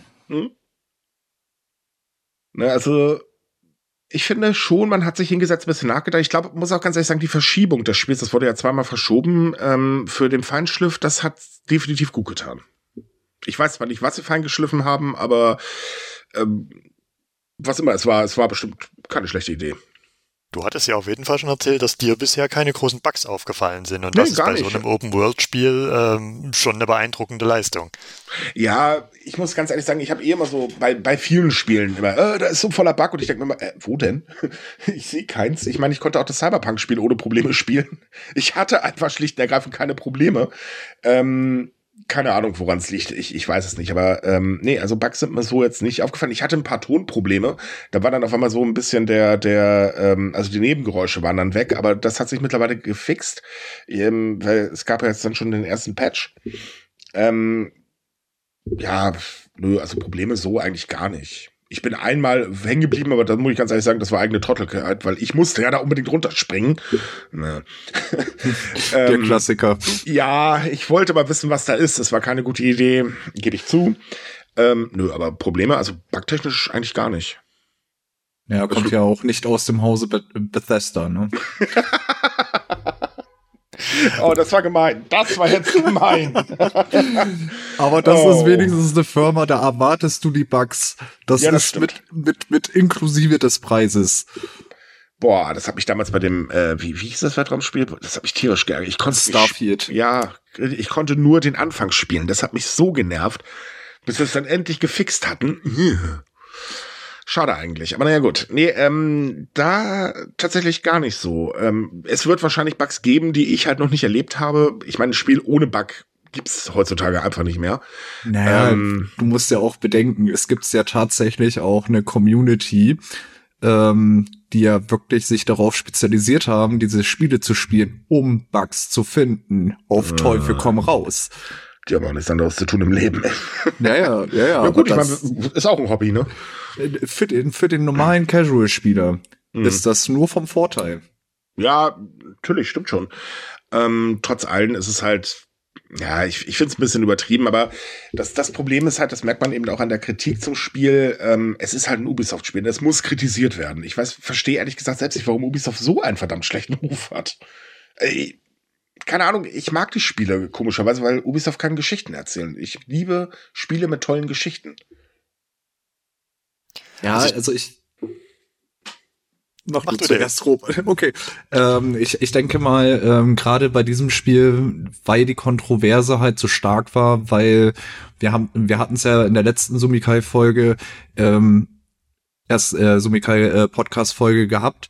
Also ich finde schon, man hat sich hingesetzt, ein bisschen nachgedacht. Ich glaube, muss auch ganz ehrlich sagen, die Verschiebung des Spiels, das wurde ja zweimal verschoben, für den Feinschliff, das hat definitiv gut getan. Ich weiß zwar nicht, was sie feingeschliffen haben, aber was immer es war bestimmt keine schlechte Idee. Du hattest ja auf jeden Fall schon erzählt, dass dir bisher keine großen Bugs aufgefallen sind. Und Nee, das ist gar bei nicht. so einem Open-World-Spiel schon eine beeindruckende Leistung. Ja, ich muss ganz ehrlich sagen, ich habe immer so bei vielen Spielen immer, da ist so voller Bug und ich denke mir immer, wo denn? Ich sehe keins. Ich meine, ich konnte auch das Cyberpunk-Spiel ohne Probleme spielen. Ich hatte einfach schlicht und ergreifend keine Probleme. Keine Ahnung, woran es liegt. Ich weiß es nicht. Aber nee, also Bugs sind mir so jetzt nicht aufgefallen. Ich hatte ein paar Tonprobleme. Da war dann auf einmal so ein bisschen also die Nebengeräusche waren dann weg. Aber das hat sich mittlerweile gefixt. Weil es gab ja jetzt dann schon den ersten Patch. Ja, nö, also Probleme so eigentlich gar nicht. Ich bin einmal hängen geblieben, aber da muss ich ganz ehrlich sagen, das war eigene Trottelkeit, weil ich musste ja da unbedingt runterspringen. Ne. Der Klassiker. Ja, ich wollte mal wissen, was da ist. Das war keine gute Idee, gebe ich zu. Nö, aber Probleme, also bugtechnisch eigentlich gar nicht. Ja, kommt ja auch nicht aus dem Hause Bethesda, ne? Oh, das war gemein. Das war jetzt gemein. Aber das ist wenigstens eine Firma, da erwartest du die Bugs. Das ist mit inklusive des Preises. Boah, das hat mich damals bei dem, wie hieß das Weltraumspiel? Das hat mich tierisch geärgert. Ich konnte Starfield. Ich konnte nur den Anfang spielen. Das hat mich so genervt, bis wir es dann endlich gefixt hatten. Schade eigentlich, aber naja gut. Nee, da tatsächlich gar nicht so. Es wird wahrscheinlich Bugs geben, die ich halt noch nicht erlebt habe. Ich meine, ein Spiel ohne Bug gibt's heutzutage einfach nicht mehr. Naja, du musst ja auch bedenken, es gibt ja tatsächlich auch eine Community, die ja wirklich sich darauf spezialisiert haben, diese Spiele zu spielen, um Bugs zu finden. Auf Teufel komm raus. Die haben auch nichts anderes zu tun im Leben. Ja. Ja gut, ich meine, ist auch ein Hobby, ne? Für den normalen Casual-Spieler ist das nur vom Vorteil. Ja, natürlich, stimmt schon. Trotz allem ist es halt, ja, ich finde es ein bisschen übertrieben, aber das Problem ist halt, das merkt man eben auch an der Kritik zum Spiel, es ist halt ein Ubisoft-Spiel, es muss kritisiert werden. Ich verstehe ehrlich gesagt selbst nicht, warum Ubisoft so einen verdammt schlechten Ruf hat. Keine Ahnung, ich mag die Spiele komischerweise, weil Ubisoft kann Geschichten erzählen. Ich liebe Spiele mit tollen Geschichten. Ja, also ich Mach du zuerst, Robert. Okay. Ich denke mal, gerade bei diesem Spiel, weil die Kontroverse halt so stark war, weil wir hatten es ja in der letzten Sumikai-Folge, Sumikai-Podcast-Folge gehabt.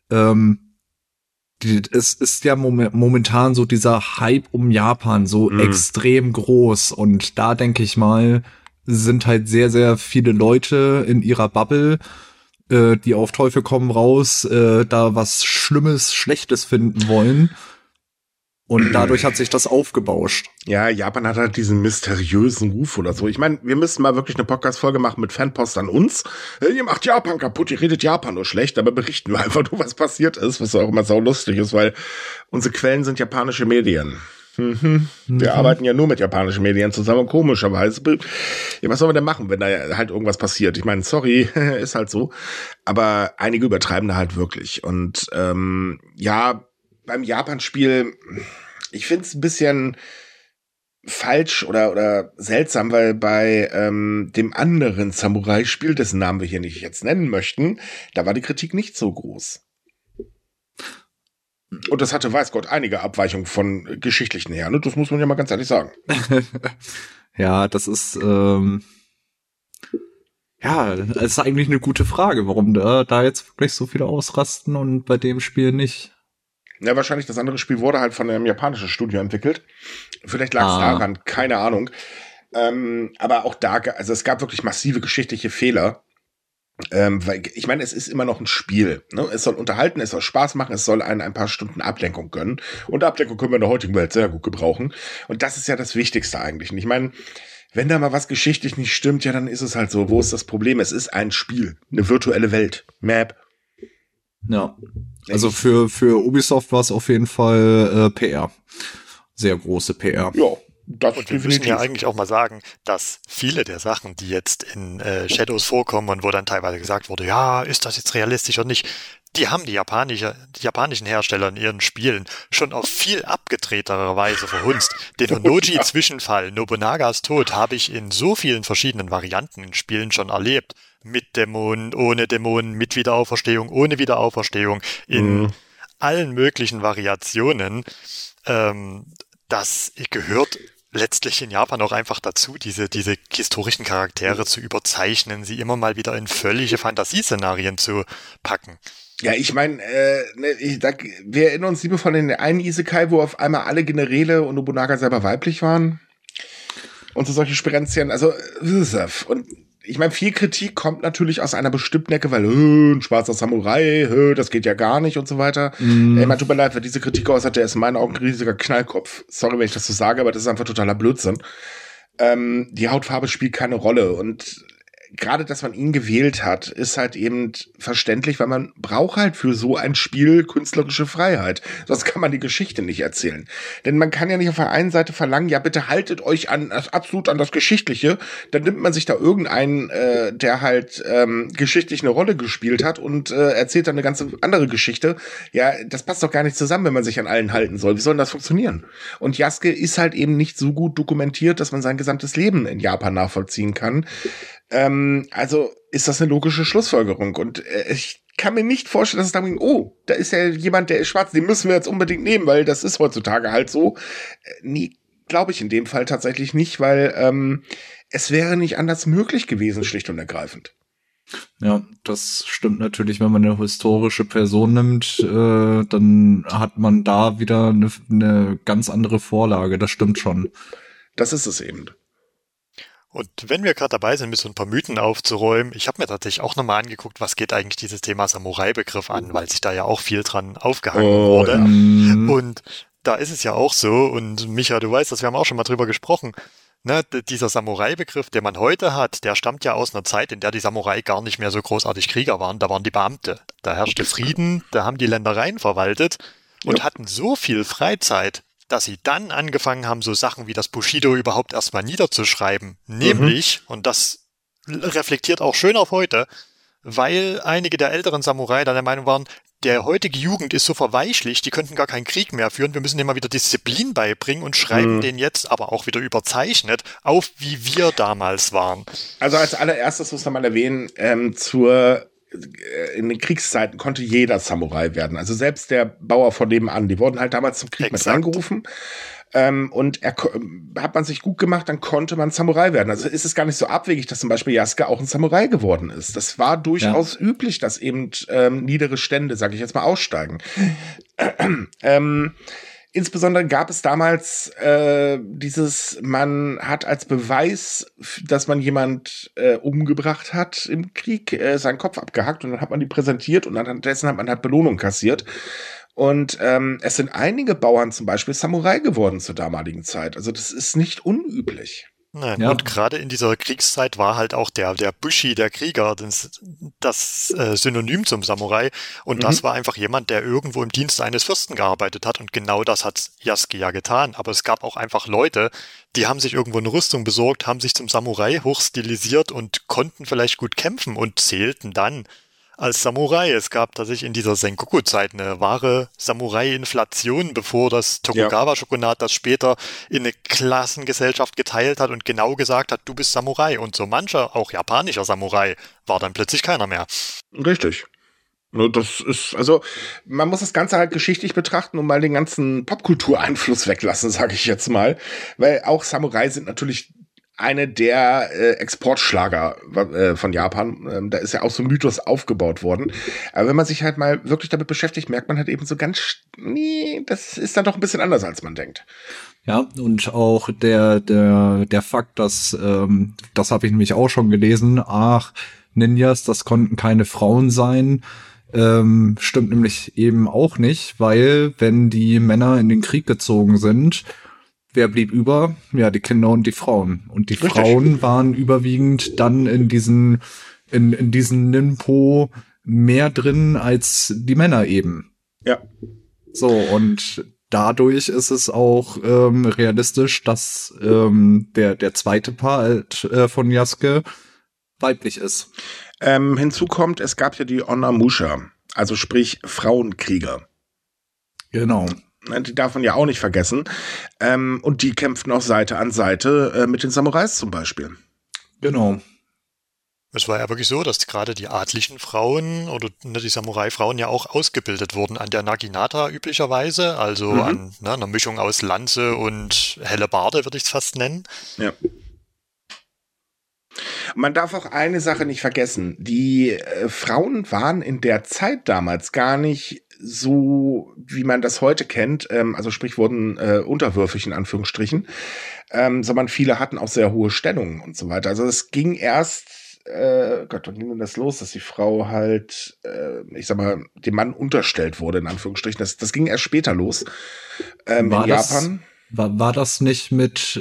Es ist ja momentan so dieser Hype um Japan so extrem groß, und da denke ich mal, sind halt sehr, sehr viele Leute in ihrer Bubble, die auf Teufel komm raus da was Schlimmes, Schlechtes finden wollen. Und dadurch hat sich das aufgebauscht. Ja, Japan hat halt diesen mysteriösen Ruf oder so. Ich meine, wir müssen mal wirklich eine Podcast-Folge machen mit Fanpost an uns. Ihr macht Japan kaputt, ihr redet Japan nur schlecht, aber berichten wir einfach nur, was passiert ist, was auch immer sau lustig ist, weil unsere Quellen sind japanische Medien. Wir arbeiten ja nur mit japanischen Medien zusammen, komischerweise. Ja, was sollen wir denn machen, wenn da halt irgendwas passiert? Ich meine, sorry, ist halt so. Aber einige übertreiben da halt wirklich. Und ja, beim Japan-Spiel, ich finde es ein bisschen falsch oder seltsam, weil bei dem anderen Samurai-Spiel, dessen Namen wir hier nicht jetzt nennen möchten, da war die Kritik nicht so groß. Und das hatte, weiß Gott, einige Abweichungen von geschichtlichen her. Ne? Das muss man ja mal ganz ehrlich sagen. Ja, das ist das ist eigentlich eine gute Frage, warum da jetzt wirklich so viele ausrasten und bei dem Spiel nicht. Ja, wahrscheinlich das andere Spiel wurde halt von einem japanischen Studio entwickelt. Vielleicht lag es daran, keine Ahnung. Aber auch da, also es gab wirklich massive geschichtliche Fehler. Weil ich meine, es ist immer noch ein Spiel. Ne? Es soll unterhalten, es soll Spaß machen, es soll einen ein paar Stunden Ablenkung gönnen. Und Ablenkung können wir in der heutigen Welt sehr gut gebrauchen. Und das ist ja das Wichtigste eigentlich. Und ich meine, wenn da mal was geschichtlich nicht stimmt, ja, dann ist es halt so. Wo ist das Problem? Es ist ein Spiel, eine virtuelle Welt, Map. Ja, also für Ubisoft war es auf jeden Fall PR. Sehr große PR. Ja. Und wir müssen ja eigentlich auch mal sagen, dass viele der Sachen, die jetzt in Shadows vorkommen und wo dann teilweise gesagt wurde, ja, ist das jetzt realistisch oder nicht, die haben die japanischen Hersteller in ihren Spielen schon auf viel abgedrehterer Weise verhunzt. Den Honoji-Zwischenfall, Nobunagas Tod, habe ich in so vielen verschiedenen Varianten in Spielen schon erlebt. Mit Dämonen, ohne Dämonen, mit Wiederauferstehung, ohne Wiederauferstehung, in allen möglichen Variationen. Das gehört letztlich in Japan auch einfach dazu, diese historischen Charaktere zu überzeichnen, sie immer mal wieder in völlige Fantasieszenarien zu packen. Ja, ich meine, wir erinnern uns liebevoll an den einen Isekai, wo auf einmal alle Generäle und Nobunaga selber weiblich waren. Und so solche Sperenzien, also, und ich meine, viel Kritik kommt natürlich aus einer bestimmten Ecke, weil, ein schwarzer Samurai, das geht ja gar nicht und so weiter. Ich meine, tut mir leid, wer diese Kritik äußert, der ist in meinen Augen ein riesiger Knallkopf. Sorry, wenn ich das so sage, aber das ist einfach totaler Blödsinn. Die Hautfarbe spielt keine Rolle und gerade, dass man ihn gewählt hat, ist halt eben verständlich, weil man braucht halt für so ein Spiel künstlerische Freiheit. Sonst kann man die Geschichte nicht erzählen. Denn man kann ja nicht auf der einen Seite verlangen, ja bitte haltet euch absolut an das Geschichtliche. Dann nimmt man sich da irgendeinen, der halt geschichtlich eine Rolle gespielt hat und erzählt dann eine ganz andere Geschichte. Ja, das passt doch gar nicht zusammen, wenn man sich an allen halten soll. Wie soll denn das funktionieren? Und Yasuke ist halt eben nicht so gut dokumentiert, dass man sein gesamtes Leben in Japan nachvollziehen kann. Also ist das eine logische Schlussfolgerung. Und ich kann mir nicht vorstellen, dass es darum ging, da ist ja jemand, der ist schwarz, den müssen wir jetzt unbedingt nehmen, weil das ist heutzutage halt so. Nee, glaube ich in dem Fall tatsächlich nicht, weil es wäre nicht anders möglich gewesen, schlicht und ergreifend. Ja, das stimmt natürlich, wenn man eine historische Person nimmt, dann hat man da wieder eine ganz andere Vorlage, das stimmt schon. Das ist es eben. Und wenn wir gerade dabei sind, mit so ein paar Mythen aufzuräumen, ich habe mir tatsächlich auch nochmal angeguckt, was geht eigentlich dieses Thema Samurai-Begriff an, weil sich da ja auch viel dran aufgehangen wurde. Ja. Und da ist es ja auch so, und Micha, du weißt das, wir haben auch schon mal drüber gesprochen, ne, dieser Samurai-Begriff, den man heute hat, der stammt ja aus einer Zeit, in der die Samurai gar nicht mehr so großartig Krieger waren, da waren die Beamte. Da herrschte Frieden, da haben die Ländereien verwaltet und hatten so viel Freizeit, dass sie dann angefangen haben, so Sachen wie das Bushido überhaupt erstmal niederzuschreiben. Nämlich, und das reflektiert auch schön auf heute, weil einige der älteren Samurai dann der Meinung waren, der heutige Jugend ist so verweichlicht, die könnten gar keinen Krieg mehr führen, wir müssen denen mal wieder Disziplin beibringen und schreiben den jetzt, aber auch wieder überzeichnet, auf, wie wir damals waren. Also als allererstes muss man mal erwähnen, in den Kriegszeiten konnte jeder Samurai werden. Also selbst der Bauer von nebenan, die wurden halt damals zum Krieg mit reingerufen. Und hat man sich gut gemacht, dann konnte man Samurai werden. Also ist es gar nicht so abwegig, dass zum Beispiel Yasuke auch ein Samurai geworden ist. Das war durchaus üblich, dass eben niedere Stände, sage ich jetzt mal, aussteigen. Insbesondere gab es damals man hat als Beweis, dass man jemand umgebracht hat im Krieg, seinen Kopf abgehackt und dann hat man die präsentiert und anhand dessen hat man halt Belohnung kassiert. Und es sind einige Bauern zum Beispiel Samurai geworden zur damaligen Zeit. Also das ist nicht unüblich. Nein, ja. Und gerade in dieser Kriegszeit war halt auch der Bushi, der Krieger, das Synonym zum Samurai. Und das war einfach jemand, der irgendwo im Dienst eines Fürsten gearbeitet hat. Und genau das hat Yasuke ja getan. Aber es gab auch einfach Leute, die haben sich irgendwo eine Rüstung besorgt, haben sich zum Samurai hochstilisiert und konnten vielleicht gut kämpfen und zählten dann als Samurai. Es gab tatsächlich in dieser Sengoku-Zeit eine wahre Samurai-Inflation, bevor das Tokugawa-Shogunat das später in eine Klassengesellschaft geteilt hat und genau gesagt hat, du bist Samurai. Und so mancher, auch japanischer Samurai, war dann plötzlich keiner mehr. Richtig. Das ist, also, man muss das Ganze halt geschichtlich betrachten und mal den ganzen Popkultureinfluss weglassen, sage ich jetzt mal. Weil auch Samurai sind natürlich eine der Exportschlager von Japan. Da ist ja auch so ein Mythos aufgebaut worden. Aber wenn man sich halt mal wirklich damit beschäftigt, merkt man halt eben so das ist dann doch ein bisschen anders, als man denkt. Ja, und auch der Fakt, dass, das habe ich nämlich auch schon gelesen, Ninjas, das konnten keine Frauen sein, stimmt nämlich eben auch nicht, weil wenn die Männer in den Krieg gezogen sind, wer blieb über? Ja, die Kinder und die Frauen. Und die Frauen waren überwiegend dann in diesen Ninpo mehr drin als die Männer eben. Ja. So, und dadurch ist es auch realistisch, dass der zweite Part von Yasuke weiblich ist. Hinzu kommt, es gab ja die Onimusha. Also sprich Frauenkrieger. Genau. Die darf man ja auch nicht vergessen. Und die kämpften auch Seite an Seite mit den Samurais zum Beispiel. Genau. Es war ja wirklich so, dass gerade die adlichen Frauen oder die Samurai-Frauen ja auch ausgebildet wurden an der Naginata üblicherweise, also an einer Mischung aus Lanze und Hellebarde, würde ich es fast nennen. Ja. Man darf auch eine Sache nicht vergessen. Die Frauen waren in der Zeit damals gar nicht so, wie man das heute kennt, also sprich wurden unterwürfig in Anführungsstrichen, sondern viele hatten auch sehr hohe Stellungen und so weiter. Also es ging erst Gott, wann ging denn das los, dass die Frau halt, ich sag mal, dem Mann unterstellt wurde, in Anführungsstrichen. Das ging erst später los. In Japan. War das nicht mit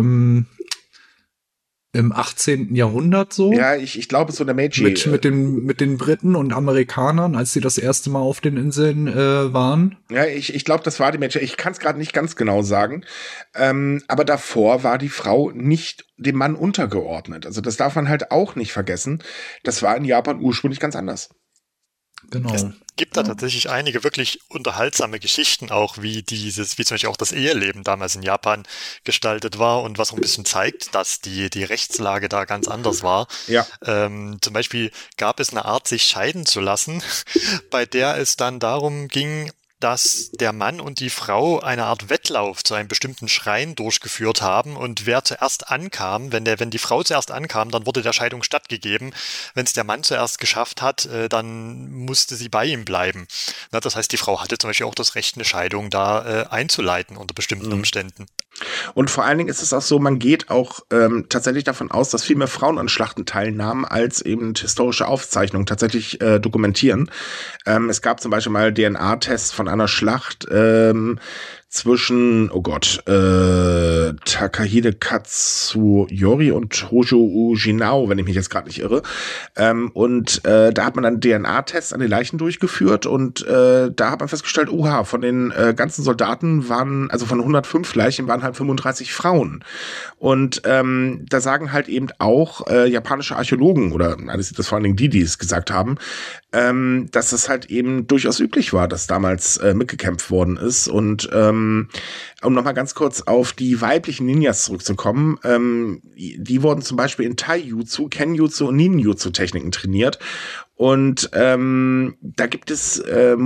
im 18. Jahrhundert so? Ja, ich glaube, so eine Meiji. Mit den Briten und Amerikanern, als sie das erste Mal auf den Inseln waren? Ja, ich glaube, das war die Meiji. Ich kann es gerade nicht ganz genau sagen. Aber davor war die Frau nicht dem Mann untergeordnet. Also das darf man halt auch nicht vergessen. Das war in Japan ursprünglich ganz anders. Genau. Es gibt da tatsächlich einige wirklich unterhaltsame Geschichten auch, wie zum Beispiel auch das Eheleben damals in Japan gestaltet war und was auch ein bisschen zeigt, dass die Rechtslage da ganz anders war. Ja. Zum Beispiel gab es eine Art, sich scheiden zu lassen, bei der es dann darum ging, dass der Mann und die Frau eine Art Wettlauf zu einem bestimmten Schrein durchgeführt haben und wer zuerst ankam, wenn die Frau zuerst ankam, dann wurde der Scheidung stattgegeben. Wenn es der Mann zuerst geschafft hat, dann musste sie bei ihm bleiben. Na, das heißt, die Frau hatte zum Beispiel auch das Recht, eine Scheidung da einzuleiten unter bestimmten Umständen. Und vor allen Dingen ist es auch so, man geht auch tatsächlich davon aus, dass viel mehr Frauen an Schlachten teilnahmen, als eben historische Aufzeichnungen tatsächlich dokumentieren. Es gab zum Beispiel mal DNA-Tests von einer Schlacht zwischen, Takahide Katsuyori und Hojo Ujinao, wenn ich mich jetzt gerade nicht irre. Da hat man dann DNA-Tests an den Leichen durchgeführt und da hat man festgestellt, von den ganzen Soldaten also von 105 Leichen waren halt 35 Frauen. Und da sagen halt eben auch japanische Archäologen, oder das vor allen Dingen die es gesagt haben, dass es halt eben durchaus üblich war, dass damals mitgekämpft worden ist. Und um nochmal ganz kurz auf die weiblichen Ninjas zurückzukommen, die wurden zum Beispiel in Taijutsu, Kenjutsu und Ninjutsu-Techniken trainiert. Und da gibt es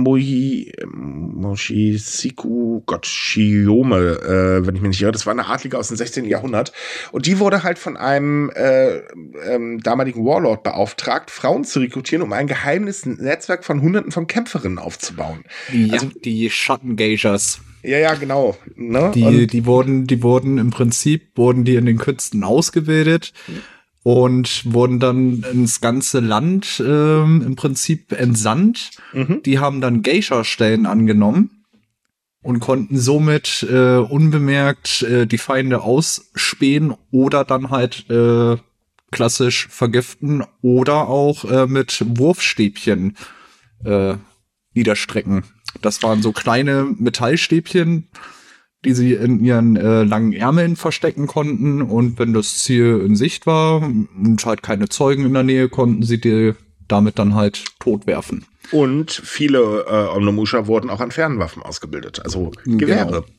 Moshisiku Shiyome, wenn ich mich nicht irre. Das war eine Adlige aus dem 16. Jahrhundert. Und die wurde halt von einem damaligen Warlord beauftragt, Frauen zu rekrutieren, um ein geheimes Netzwerk von Hunderten von Kämpferinnen aufzubauen. Ja, die Schattengeishers. Ja, genau. Ne? Die wurden im Prinzip in den Künsten ausgebildet und wurden dann ins ganze Land im Prinzip entsandt. Die haben dann Geisha-Stellen angenommen und konnten somit unbemerkt die Feinde ausspähen oder dann halt klassisch vergiften oder auch mit Wurfstäbchen niederstrecken. Das waren so kleine Metallstäbchen, die sie in ihren langen Ärmeln verstecken konnten. Und wenn das Ziel in Sicht war und halt keine Zeugen in der Nähe, konnten sie die damit dann halt totwerfen. Und viele Onimusha wurden auch an Fernwaffen ausgebildet, also Gewehre. Genau.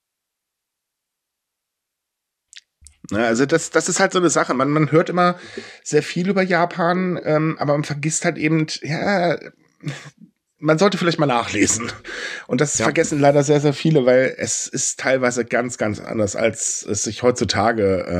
Ja, also das ist halt so eine Sache. Man hört immer sehr viel über Japan, aber man vergisst halt eben, man sollte vielleicht mal nachlesen. Und das vergessen leider sehr, sehr viele, weil es ist teilweise ganz, ganz anders, als es sich heutzutage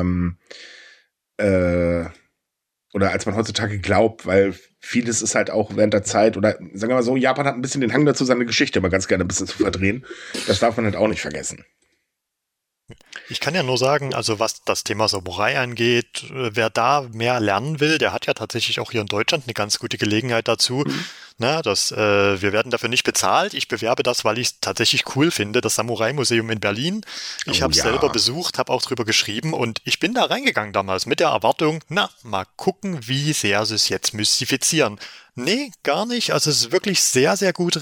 oder als man heutzutage glaubt, weil vieles ist halt auch während der Zeit, oder sagen wir mal so, Japan hat ein bisschen den Hang dazu, seine Geschichte immer ganz gerne ein bisschen zu verdrehen. Das darf man halt auch nicht vergessen. Ich kann ja nur sagen, also was das Thema Samurai angeht, wer da mehr lernen will, der hat ja tatsächlich auch hier in Deutschland eine ganz gute Gelegenheit dazu. Na, wir werden dafür nicht bezahlt. Ich bewerbe das, weil ich es tatsächlich cool finde, das Samurai-Museum in Berlin. Ich habe es selber besucht, habe auch drüber geschrieben und ich bin da reingegangen damals mit der Erwartung, mal gucken, wie sehr sie es jetzt mystifizieren. Nee, gar nicht. Also es ist wirklich sehr, sehr gut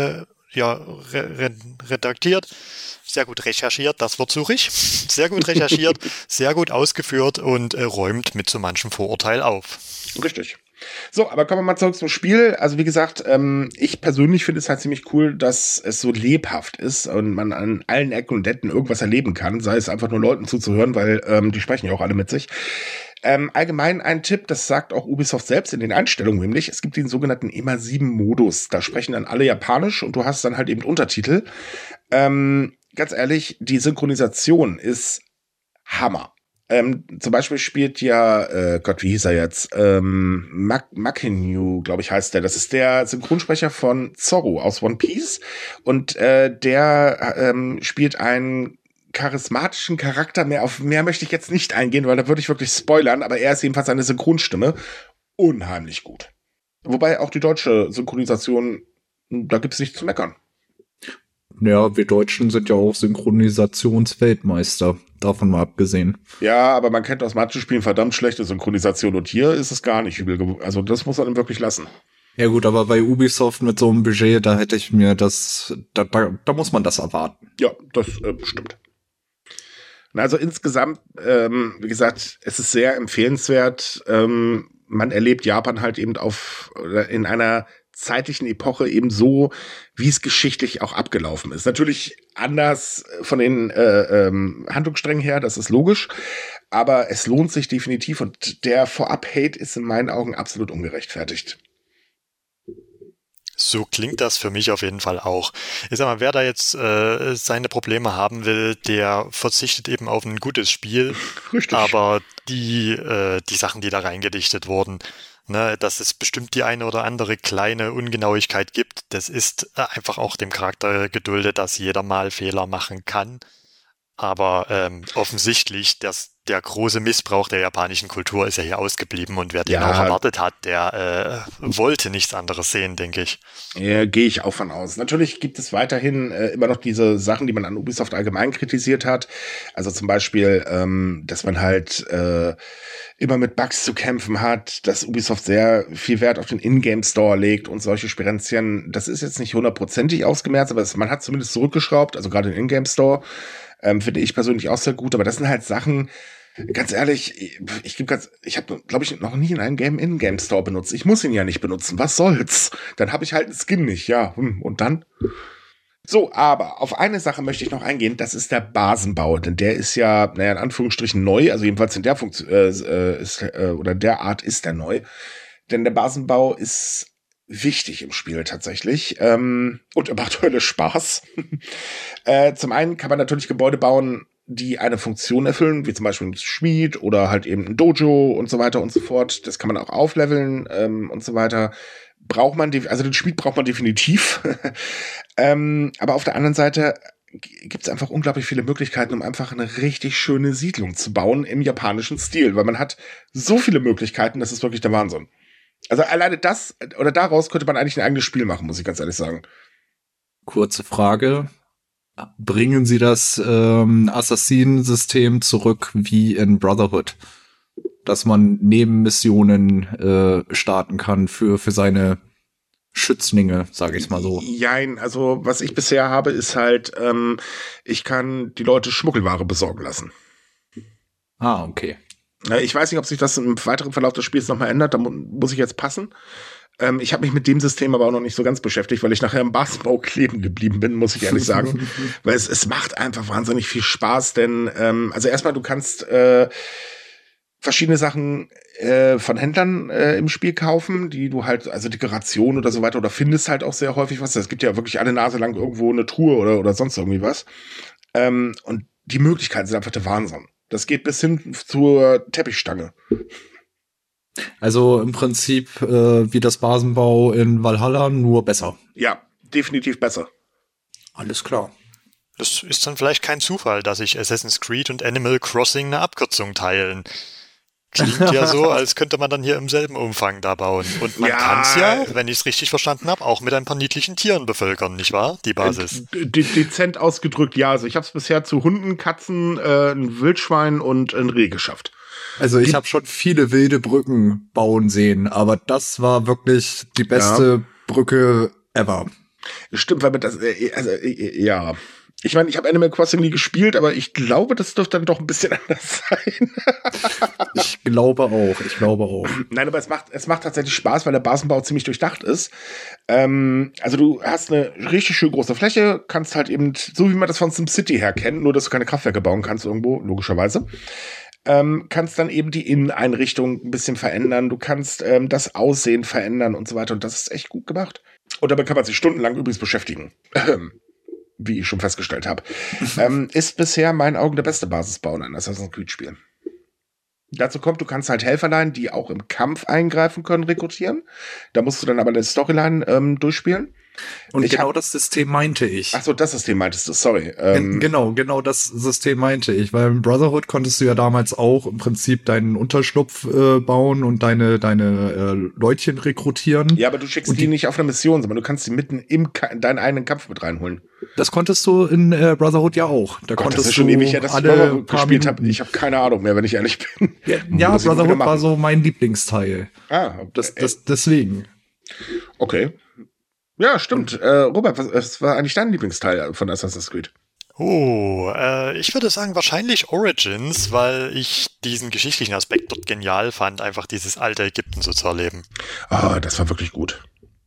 redaktiert. Sehr gut recherchiert, das Wort suche ich. Sehr gut recherchiert, sehr gut ausgeführt und räumt mit so manchem Vorurteil auf. Richtig. So, aber kommen wir mal zurück zum Spiel. Also wie gesagt, ich persönlich finde es halt ziemlich cool, dass es so lebhaft ist und man an allen Ecken und Enden irgendwas erleben kann, sei es einfach nur Leuten zuzuhören, weil die sprechen ja auch alle mit sich. Allgemein ein Tipp, das sagt auch Ubisoft selbst in den Einstellungen, nämlich es gibt den sogenannten EMA7-Modus. Da sprechen dann alle Japanisch und du hast dann halt eben Untertitel. Ganz ehrlich, die Synchronisation ist Hammer. Zum Beispiel spielt ja, Gott, wie hieß er jetzt? Makinyu, glaube ich, heißt der. Das ist der Synchronsprecher von Zorro aus One Piece. Und der spielt einen charismatischen Charakter. Auf mehr möchte ich jetzt nicht eingehen, weil da würde ich wirklich spoilern. Aber er ist jedenfalls eine Synchronstimme. Unheimlich gut. Wobei auch die deutsche Synchronisation, da gibt's nichts zu meckern. Ja, wir Deutschen sind ja auch Synchronisationsweltmeister, davon mal abgesehen. Ja, aber man kennt aus Mathe-Spielen verdammt schlechte Synchronisation und hier ist es gar nicht übel. Also das muss man ihm wirklich lassen. Ja gut, aber bei Ubisoft mit so einem Budget, da hätte ich mir da muss man das erwarten. Ja, das stimmt. Also insgesamt, wie gesagt, es ist sehr empfehlenswert. Man erlebt Japan halt eben in einer zeitlichen Epoche eben so, wie es geschichtlich auch abgelaufen ist. Natürlich anders von den Handlungssträngen her, das ist logisch, aber es lohnt sich definitiv und der Vorab-Hate ist in meinen Augen absolut ungerechtfertigt. So klingt das für mich auf jeden Fall auch. Ich sag mal, wer da jetzt seine Probleme haben will, der verzichtet eben auf ein gutes Spiel. Richtig. Aber die Sachen, die da reingedichtet wurden, ne, dass es bestimmt die eine oder andere kleine Ungenauigkeit gibt, das ist einfach auch dem Charakter geduldet, dass jeder mal Fehler machen kann. Aber offensichtlich, der große Missbrauch der japanischen Kultur ist ja hier ausgeblieben und wer den auch erwartet hat, der wollte nichts anderes sehen, denke ich. Ja, gehe ich auch von aus. Natürlich gibt es weiterhin immer noch diese Sachen, die man an Ubisoft allgemein kritisiert hat. Also zum Beispiel, dass man halt immer mit Bugs zu kämpfen hat, dass Ubisoft sehr viel Wert auf den Ingame-Store legt und solche Spirenzchen. Das ist jetzt nicht 100%ig ausgemerzt, aber man hat zumindest zurückgeschraubt, also gerade den Ingame-Store. Finde ich persönlich auch sehr gut, aber das sind halt Sachen, ganz ehrlich, ich habe, glaube ich, noch nie in einem Game in-Game Store benutzt. Ich muss ihn ja nicht benutzen. Was soll's? Dann habe ich halt einen Skin nicht, ja. Und dann? So, aber auf eine Sache möchte ich noch eingehen. Das ist der Basenbau, denn der ist ja, naja, in Anführungsstrichen neu. Also jedenfalls in der Funktion oder der Art ist der neu. Denn der Basenbau ist wichtig im Spiel tatsächlich und macht Hölle Spaß. Zum einen kann man natürlich Gebäude bauen, die eine Funktion erfüllen, wie zum Beispiel ein Schmied oder halt eben ein Dojo und so weiter und so fort. Das kann man auch aufleveln und so weiter. Also den Schmied braucht man definitiv. Aber auf der anderen Seite gibt es einfach unglaublich viele Möglichkeiten, um einfach eine richtig schöne Siedlung zu bauen im japanischen Stil, weil man hat so viele Möglichkeiten, das ist wirklich der Wahnsinn. Also alleine das oder daraus könnte man eigentlich ein eigenes Spiel machen, muss ich ganz ehrlich sagen. Kurze Frage. Bringen Sie das Assassinensystem zurück wie in Brotherhood? Dass man Nebenmissionen starten kann für seine Schützlinge, sage ich mal so. Jein, also was ich bisher habe, ist halt, ich kann die Leute Schmuggelware besorgen lassen. Ah, okay. Ich weiß nicht, ob sich das im weiteren Verlauf des Spiels nochmal ändert, da muss ich jetzt passen. Ich habe mich mit dem System aber auch noch nicht so ganz beschäftigt, weil ich nachher im Basketball kleben geblieben bin, muss ich ehrlich sagen. Weil es macht einfach wahnsinnig viel Spaß, denn also erstmal, du kannst verschiedene Sachen von Händlern im Spiel kaufen, die du halt, also Dekoration oder so weiter, oder findest halt auch sehr häufig was. Es gibt ja wirklich alle Nase lang irgendwo eine Truhe oder sonst irgendwie was. Und die Möglichkeiten sind einfach der Wahnsinn. Das geht bis hin zur Teppichstange. Also im Prinzip wie das Basenbau in Valhalla, nur besser. Ja, definitiv besser. Alles klar. Das ist dann vielleicht kein Zufall, dass sich Assassin's Creed und Animal Crossing eine Abkürzung teilen. Klingt ja so, als könnte man dann hier im selben Umfang da bauen. Und man kann es ja, wenn ich es richtig verstanden habe, auch mit ein paar niedlichen Tieren bevölkern, nicht wahr? Die Basis. Dezent ausgedrückt, ja. Also ich habe es bisher zu Hunden, Katzen, ein Wildschwein und ein Reh geschafft. Also ich habe schon viele wilde Brücken bauen sehen, aber das war wirklich die beste Brücke ever. Stimmt, weil das, also ja. Ich meine, ich habe Animal Crossing nie gespielt, aber ich glaube, das dürfte dann doch ein bisschen anders sein. Ich glaube auch. Nein, aber es macht tatsächlich Spaß, weil der Basenbau ziemlich durchdacht ist. Also du hast eine richtig schön große Fläche, kannst halt eben, so wie man das von SimCity her kennt, nur dass du keine Kraftwerke bauen kannst irgendwo, logischerweise. Kannst dann eben die Inneneinrichtung ein bisschen verändern, du kannst das Aussehen verändern und so weiter. Und das ist echt gut gemacht. Und dabei kann man sich stundenlang übrigens beschäftigen. Wie ich schon festgestellt habe. Ist bisher in meinen Augen der beste Basisbau in einem Assassin's Creed-Spiel. Dazu kommt, du kannst halt Helferlein, die auch im Kampf eingreifen können, rekrutieren. Da musst du dann aber eine Storyline durchspielen. Und genau das System meinte ich. Ach so, das System meintest du, sorry. Genau das System meinte ich, weil im Brotherhood konntest du ja damals auch im Prinzip deinen Unterschlupf bauen und deine Leutchen rekrutieren. Ja, aber du schickst die nicht auf eine Mission, sondern du kannst sie mitten in deinen eigenen Kampf mit reinholen. Das konntest du in Brotherhood ja auch. Da konntest das ist schon du ewig her, dass ich Brotherhood gespielt habe. Ich habe keine Ahnung mehr, wenn ich ehrlich bin. Ja, Brotherhood war so mein Lieblingsteil. Deswegen. Okay. Ja, stimmt. Robert, was war eigentlich dein Lieblingsteil von Assassin's Creed? Ich würde sagen wahrscheinlich Origins, weil ich diesen geschichtlichen Aspekt dort genial fand, einfach dieses alte Ägypten so zu erleben. Das war wirklich gut.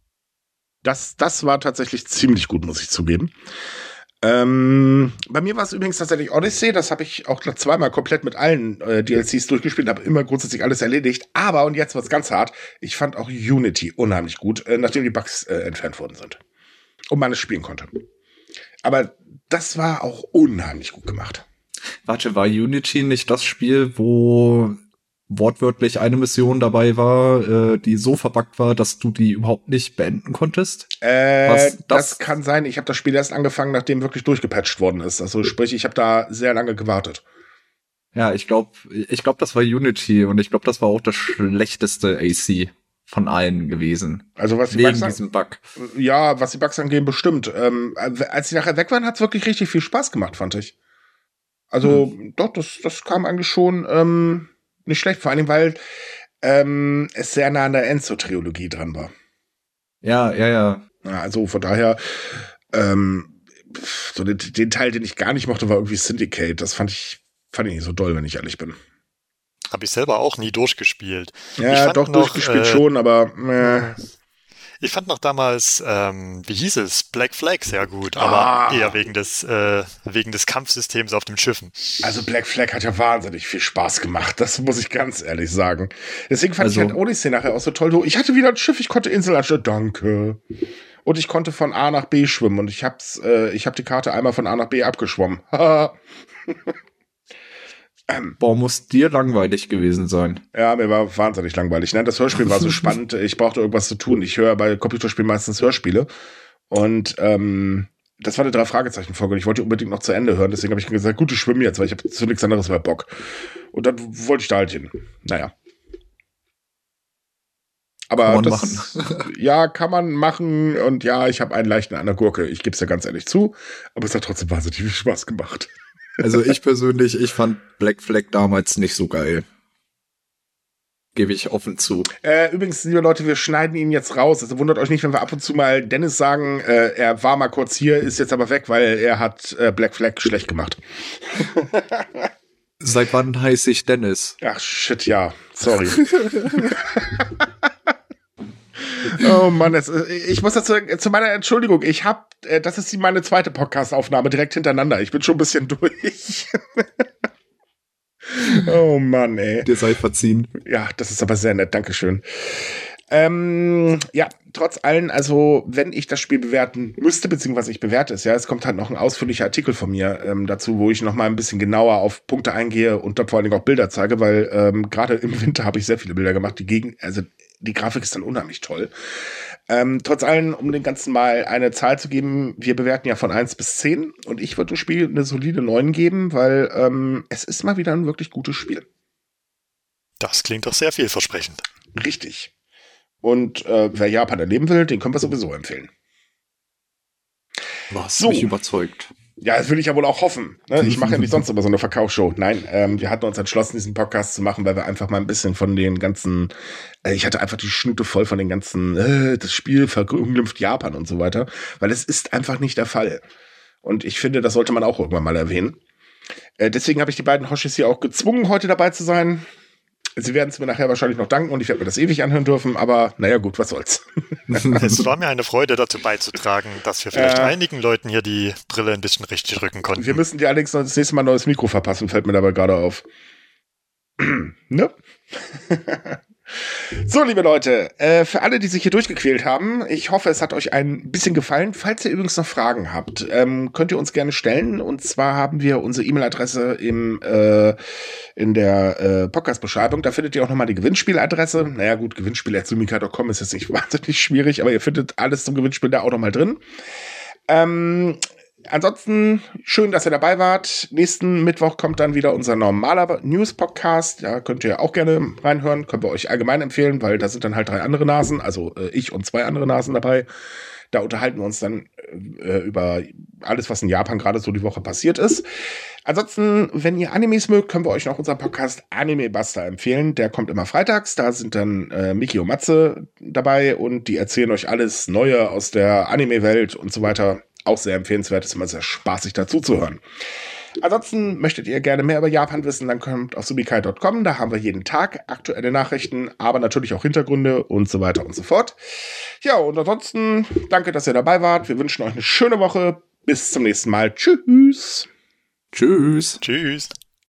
Das war tatsächlich ziemlich gut, muss ich zugeben. Bei mir war es übrigens tatsächlich Odyssey, das habe ich auch zweimal komplett mit allen DLCs durchgespielt, habe immer grundsätzlich alles erledigt, aber, und jetzt wird's ganz hart, ich fand auch Unity unheimlich gut, nachdem die Bugs entfernt worden sind und man es spielen konnte. Aber das war auch unheimlich gut gemacht. Warte, war Unity nicht das Spiel, wo wortwörtlich eine Mission dabei war, die so verbuggt war, dass du die überhaupt nicht beenden konntest? Das kann sein. Ich habe das Spiel erst angefangen, nachdem wirklich durchgepatcht worden ist. Also sprich, ich habe da sehr lange gewartet. Ja, ich glaube, das war Unity und ich glaube, das war auch das schlechteste AC von allen gewesen. Also was die wegen Bugs diesem Bug. Ja, was die Bugs angehen, bestimmt. Als die nachher weg waren, hat's wirklich richtig viel Spaß gemacht, fand ich. Also doch, das kam eigentlich schon nicht schlecht, vor allem, weil es sehr nah an der Enzo-Trilogie dran war. Ja. Also von daher, so den Teil, den ich gar nicht mochte, war irgendwie Syndicate. Das fand ich nicht so doll, wenn ich ehrlich bin. Habe ich selber auch nie durchgespielt. Ja, doch, durchgespielt schon, aber ich fand noch damals, wie hieß es, Black Flag sehr gut, aber eher wegen des Kampfsystems auf den Schiffen. Also Black Flag hat ja wahnsinnig viel Spaß gemacht, das muss ich ganz ehrlich sagen. Deswegen fand ich halt Odyssey nachher auch so toll. Ich hatte wieder ein Schiff, ich konnte Insel anstellen, danke. Und ich konnte von A nach B schwimmen und ich hab die Karte einmal von A nach B abgeschwommen. Boah, muss dir langweilig gewesen sein. Ja, mir war wahnsinnig langweilig. Ne? Das Hörspiel war so spannend. Ich brauchte irgendwas zu tun. Ich höre bei Computerspielen meistens Hörspiele. Und das war eine 3-Fragezeichen-Folge. Und ich wollte die unbedingt noch zu Ende hören. Deswegen habe ich gesagt, gut, ich schwimme jetzt, weil ich habe zu nichts anderes mehr Bock. Und dann wollte ich da halt hin. Naja. Aber kann man machen. Und ja, ich habe einen leichten an der Gurke. Ich gebe es ja ganz ehrlich zu. Aber es hat trotzdem wahnsinnig viel Spaß gemacht. Also ich persönlich, ich fand Black Flag damals nicht so geil. Gebe ich offen zu. Übrigens, liebe Leute, wir schneiden ihn jetzt raus. Also wundert euch nicht, wenn wir ab und zu mal Dennis sagen, er war mal kurz hier, ist jetzt aber weg, weil er hat Black Flag schlecht gemacht. Seit wann heiße ich Dennis? Ach shit, ja. Sorry. Oh Mann, ich muss dazu zu meiner Entschuldigung, das ist meine zweite Podcast-Aufnahme direkt hintereinander. Ich bin schon ein bisschen durch. Oh Mann, ey. Dir sei verziehen. Ja, das ist aber sehr nett, dankeschön. Ja, trotz allem, also wenn ich das Spiel bewerten müsste, beziehungsweise ich bewerte es, ja, es kommt halt noch ein ausführlicher Artikel von mir dazu, wo ich noch mal ein bisschen genauer auf Punkte eingehe und vor allen Dingen auch Bilder zeige, weil gerade im Winter habe ich sehr viele Bilder gemacht, die Grafik ist dann unheimlich toll. Trotz allem, um den ganzen mal eine Zahl zu geben, wir bewerten ja von 1 bis 10 und ich würde dem Spiel eine solide 9 geben, weil es ist mal wieder ein wirklich gutes Spiel. Das klingt doch sehr vielversprechend. Richtig. Und wer Japan erleben will, den können wir sowieso empfehlen. Was mich überzeugt. Ja, das will ich ja wohl auch hoffen. Ne? Ich mache ja nicht sonst immer so eine Verkaufsshow. Nein, wir hatten uns entschlossen, diesen Podcast zu machen, weil wir einfach mal ein bisschen von den ganzen, ich hatte einfach die Schnute voll von den ganzen, das Spiel verunglimpft Japan und so weiter, weil es ist einfach nicht der Fall. Und ich finde, das sollte man auch irgendwann mal erwähnen. Deswegen habe ich die beiden Hoshis hier auch gezwungen, heute dabei zu sein. Sie werden es mir nachher wahrscheinlich noch danken und ich werde mir das ewig anhören dürfen, aber naja gut, was soll's. Es war mir eine Freude, dazu beizutragen, dass wir vielleicht einigen Leuten hier die Brille ein bisschen richtig rücken konnten. Wir müssen dir allerdings noch das nächste Mal ein neues Mikro verpassen, fällt mir dabei gerade auf. Ne? So, liebe Leute, für alle, die sich hier durchgequält haben, ich hoffe, es hat euch ein bisschen gefallen. Falls ihr übrigens noch Fragen habt, könnt ihr uns gerne stellen. Und zwar haben wir unsere E-Mail-Adresse in der Podcast-Beschreibung. Da findet ihr auch nochmal die Gewinnspieladresse. Naja gut, gewinnspiel@sumikai.com ist jetzt nicht wahnsinnig schwierig, aber ihr findet alles zum Gewinnspiel da auch nochmal drin. Ansonsten schön, dass ihr dabei wart. Nächsten Mittwoch kommt dann wieder unser normaler News-Podcast. Da könnt ihr auch gerne reinhören. Können wir euch allgemein empfehlen, weil da sind dann halt 3 andere Nasen, also ich und 2 andere Nasen dabei. Da unterhalten wir uns dann über alles, was in Japan gerade so die Woche passiert ist. Ansonsten, wenn ihr Animes mögt, können wir euch noch unseren Podcast Anime Buster empfehlen. Der kommt immer freitags. Da sind dann Miki und Matze dabei und die erzählen euch alles Neue aus der Anime-Welt und so weiter. Auch sehr empfehlenswert, ist immer sehr spaßig dazu zu hören. Ansonsten möchtet ihr gerne mehr über Japan wissen, dann kommt auf sumikai.com, da haben wir jeden Tag aktuelle Nachrichten, aber natürlich auch Hintergründe und so weiter und so fort. Ja, und ansonsten danke, dass ihr dabei wart. Wir wünschen euch eine schöne Woche. Bis zum nächsten Mal. Tschüss. Tschüss. Tschüss.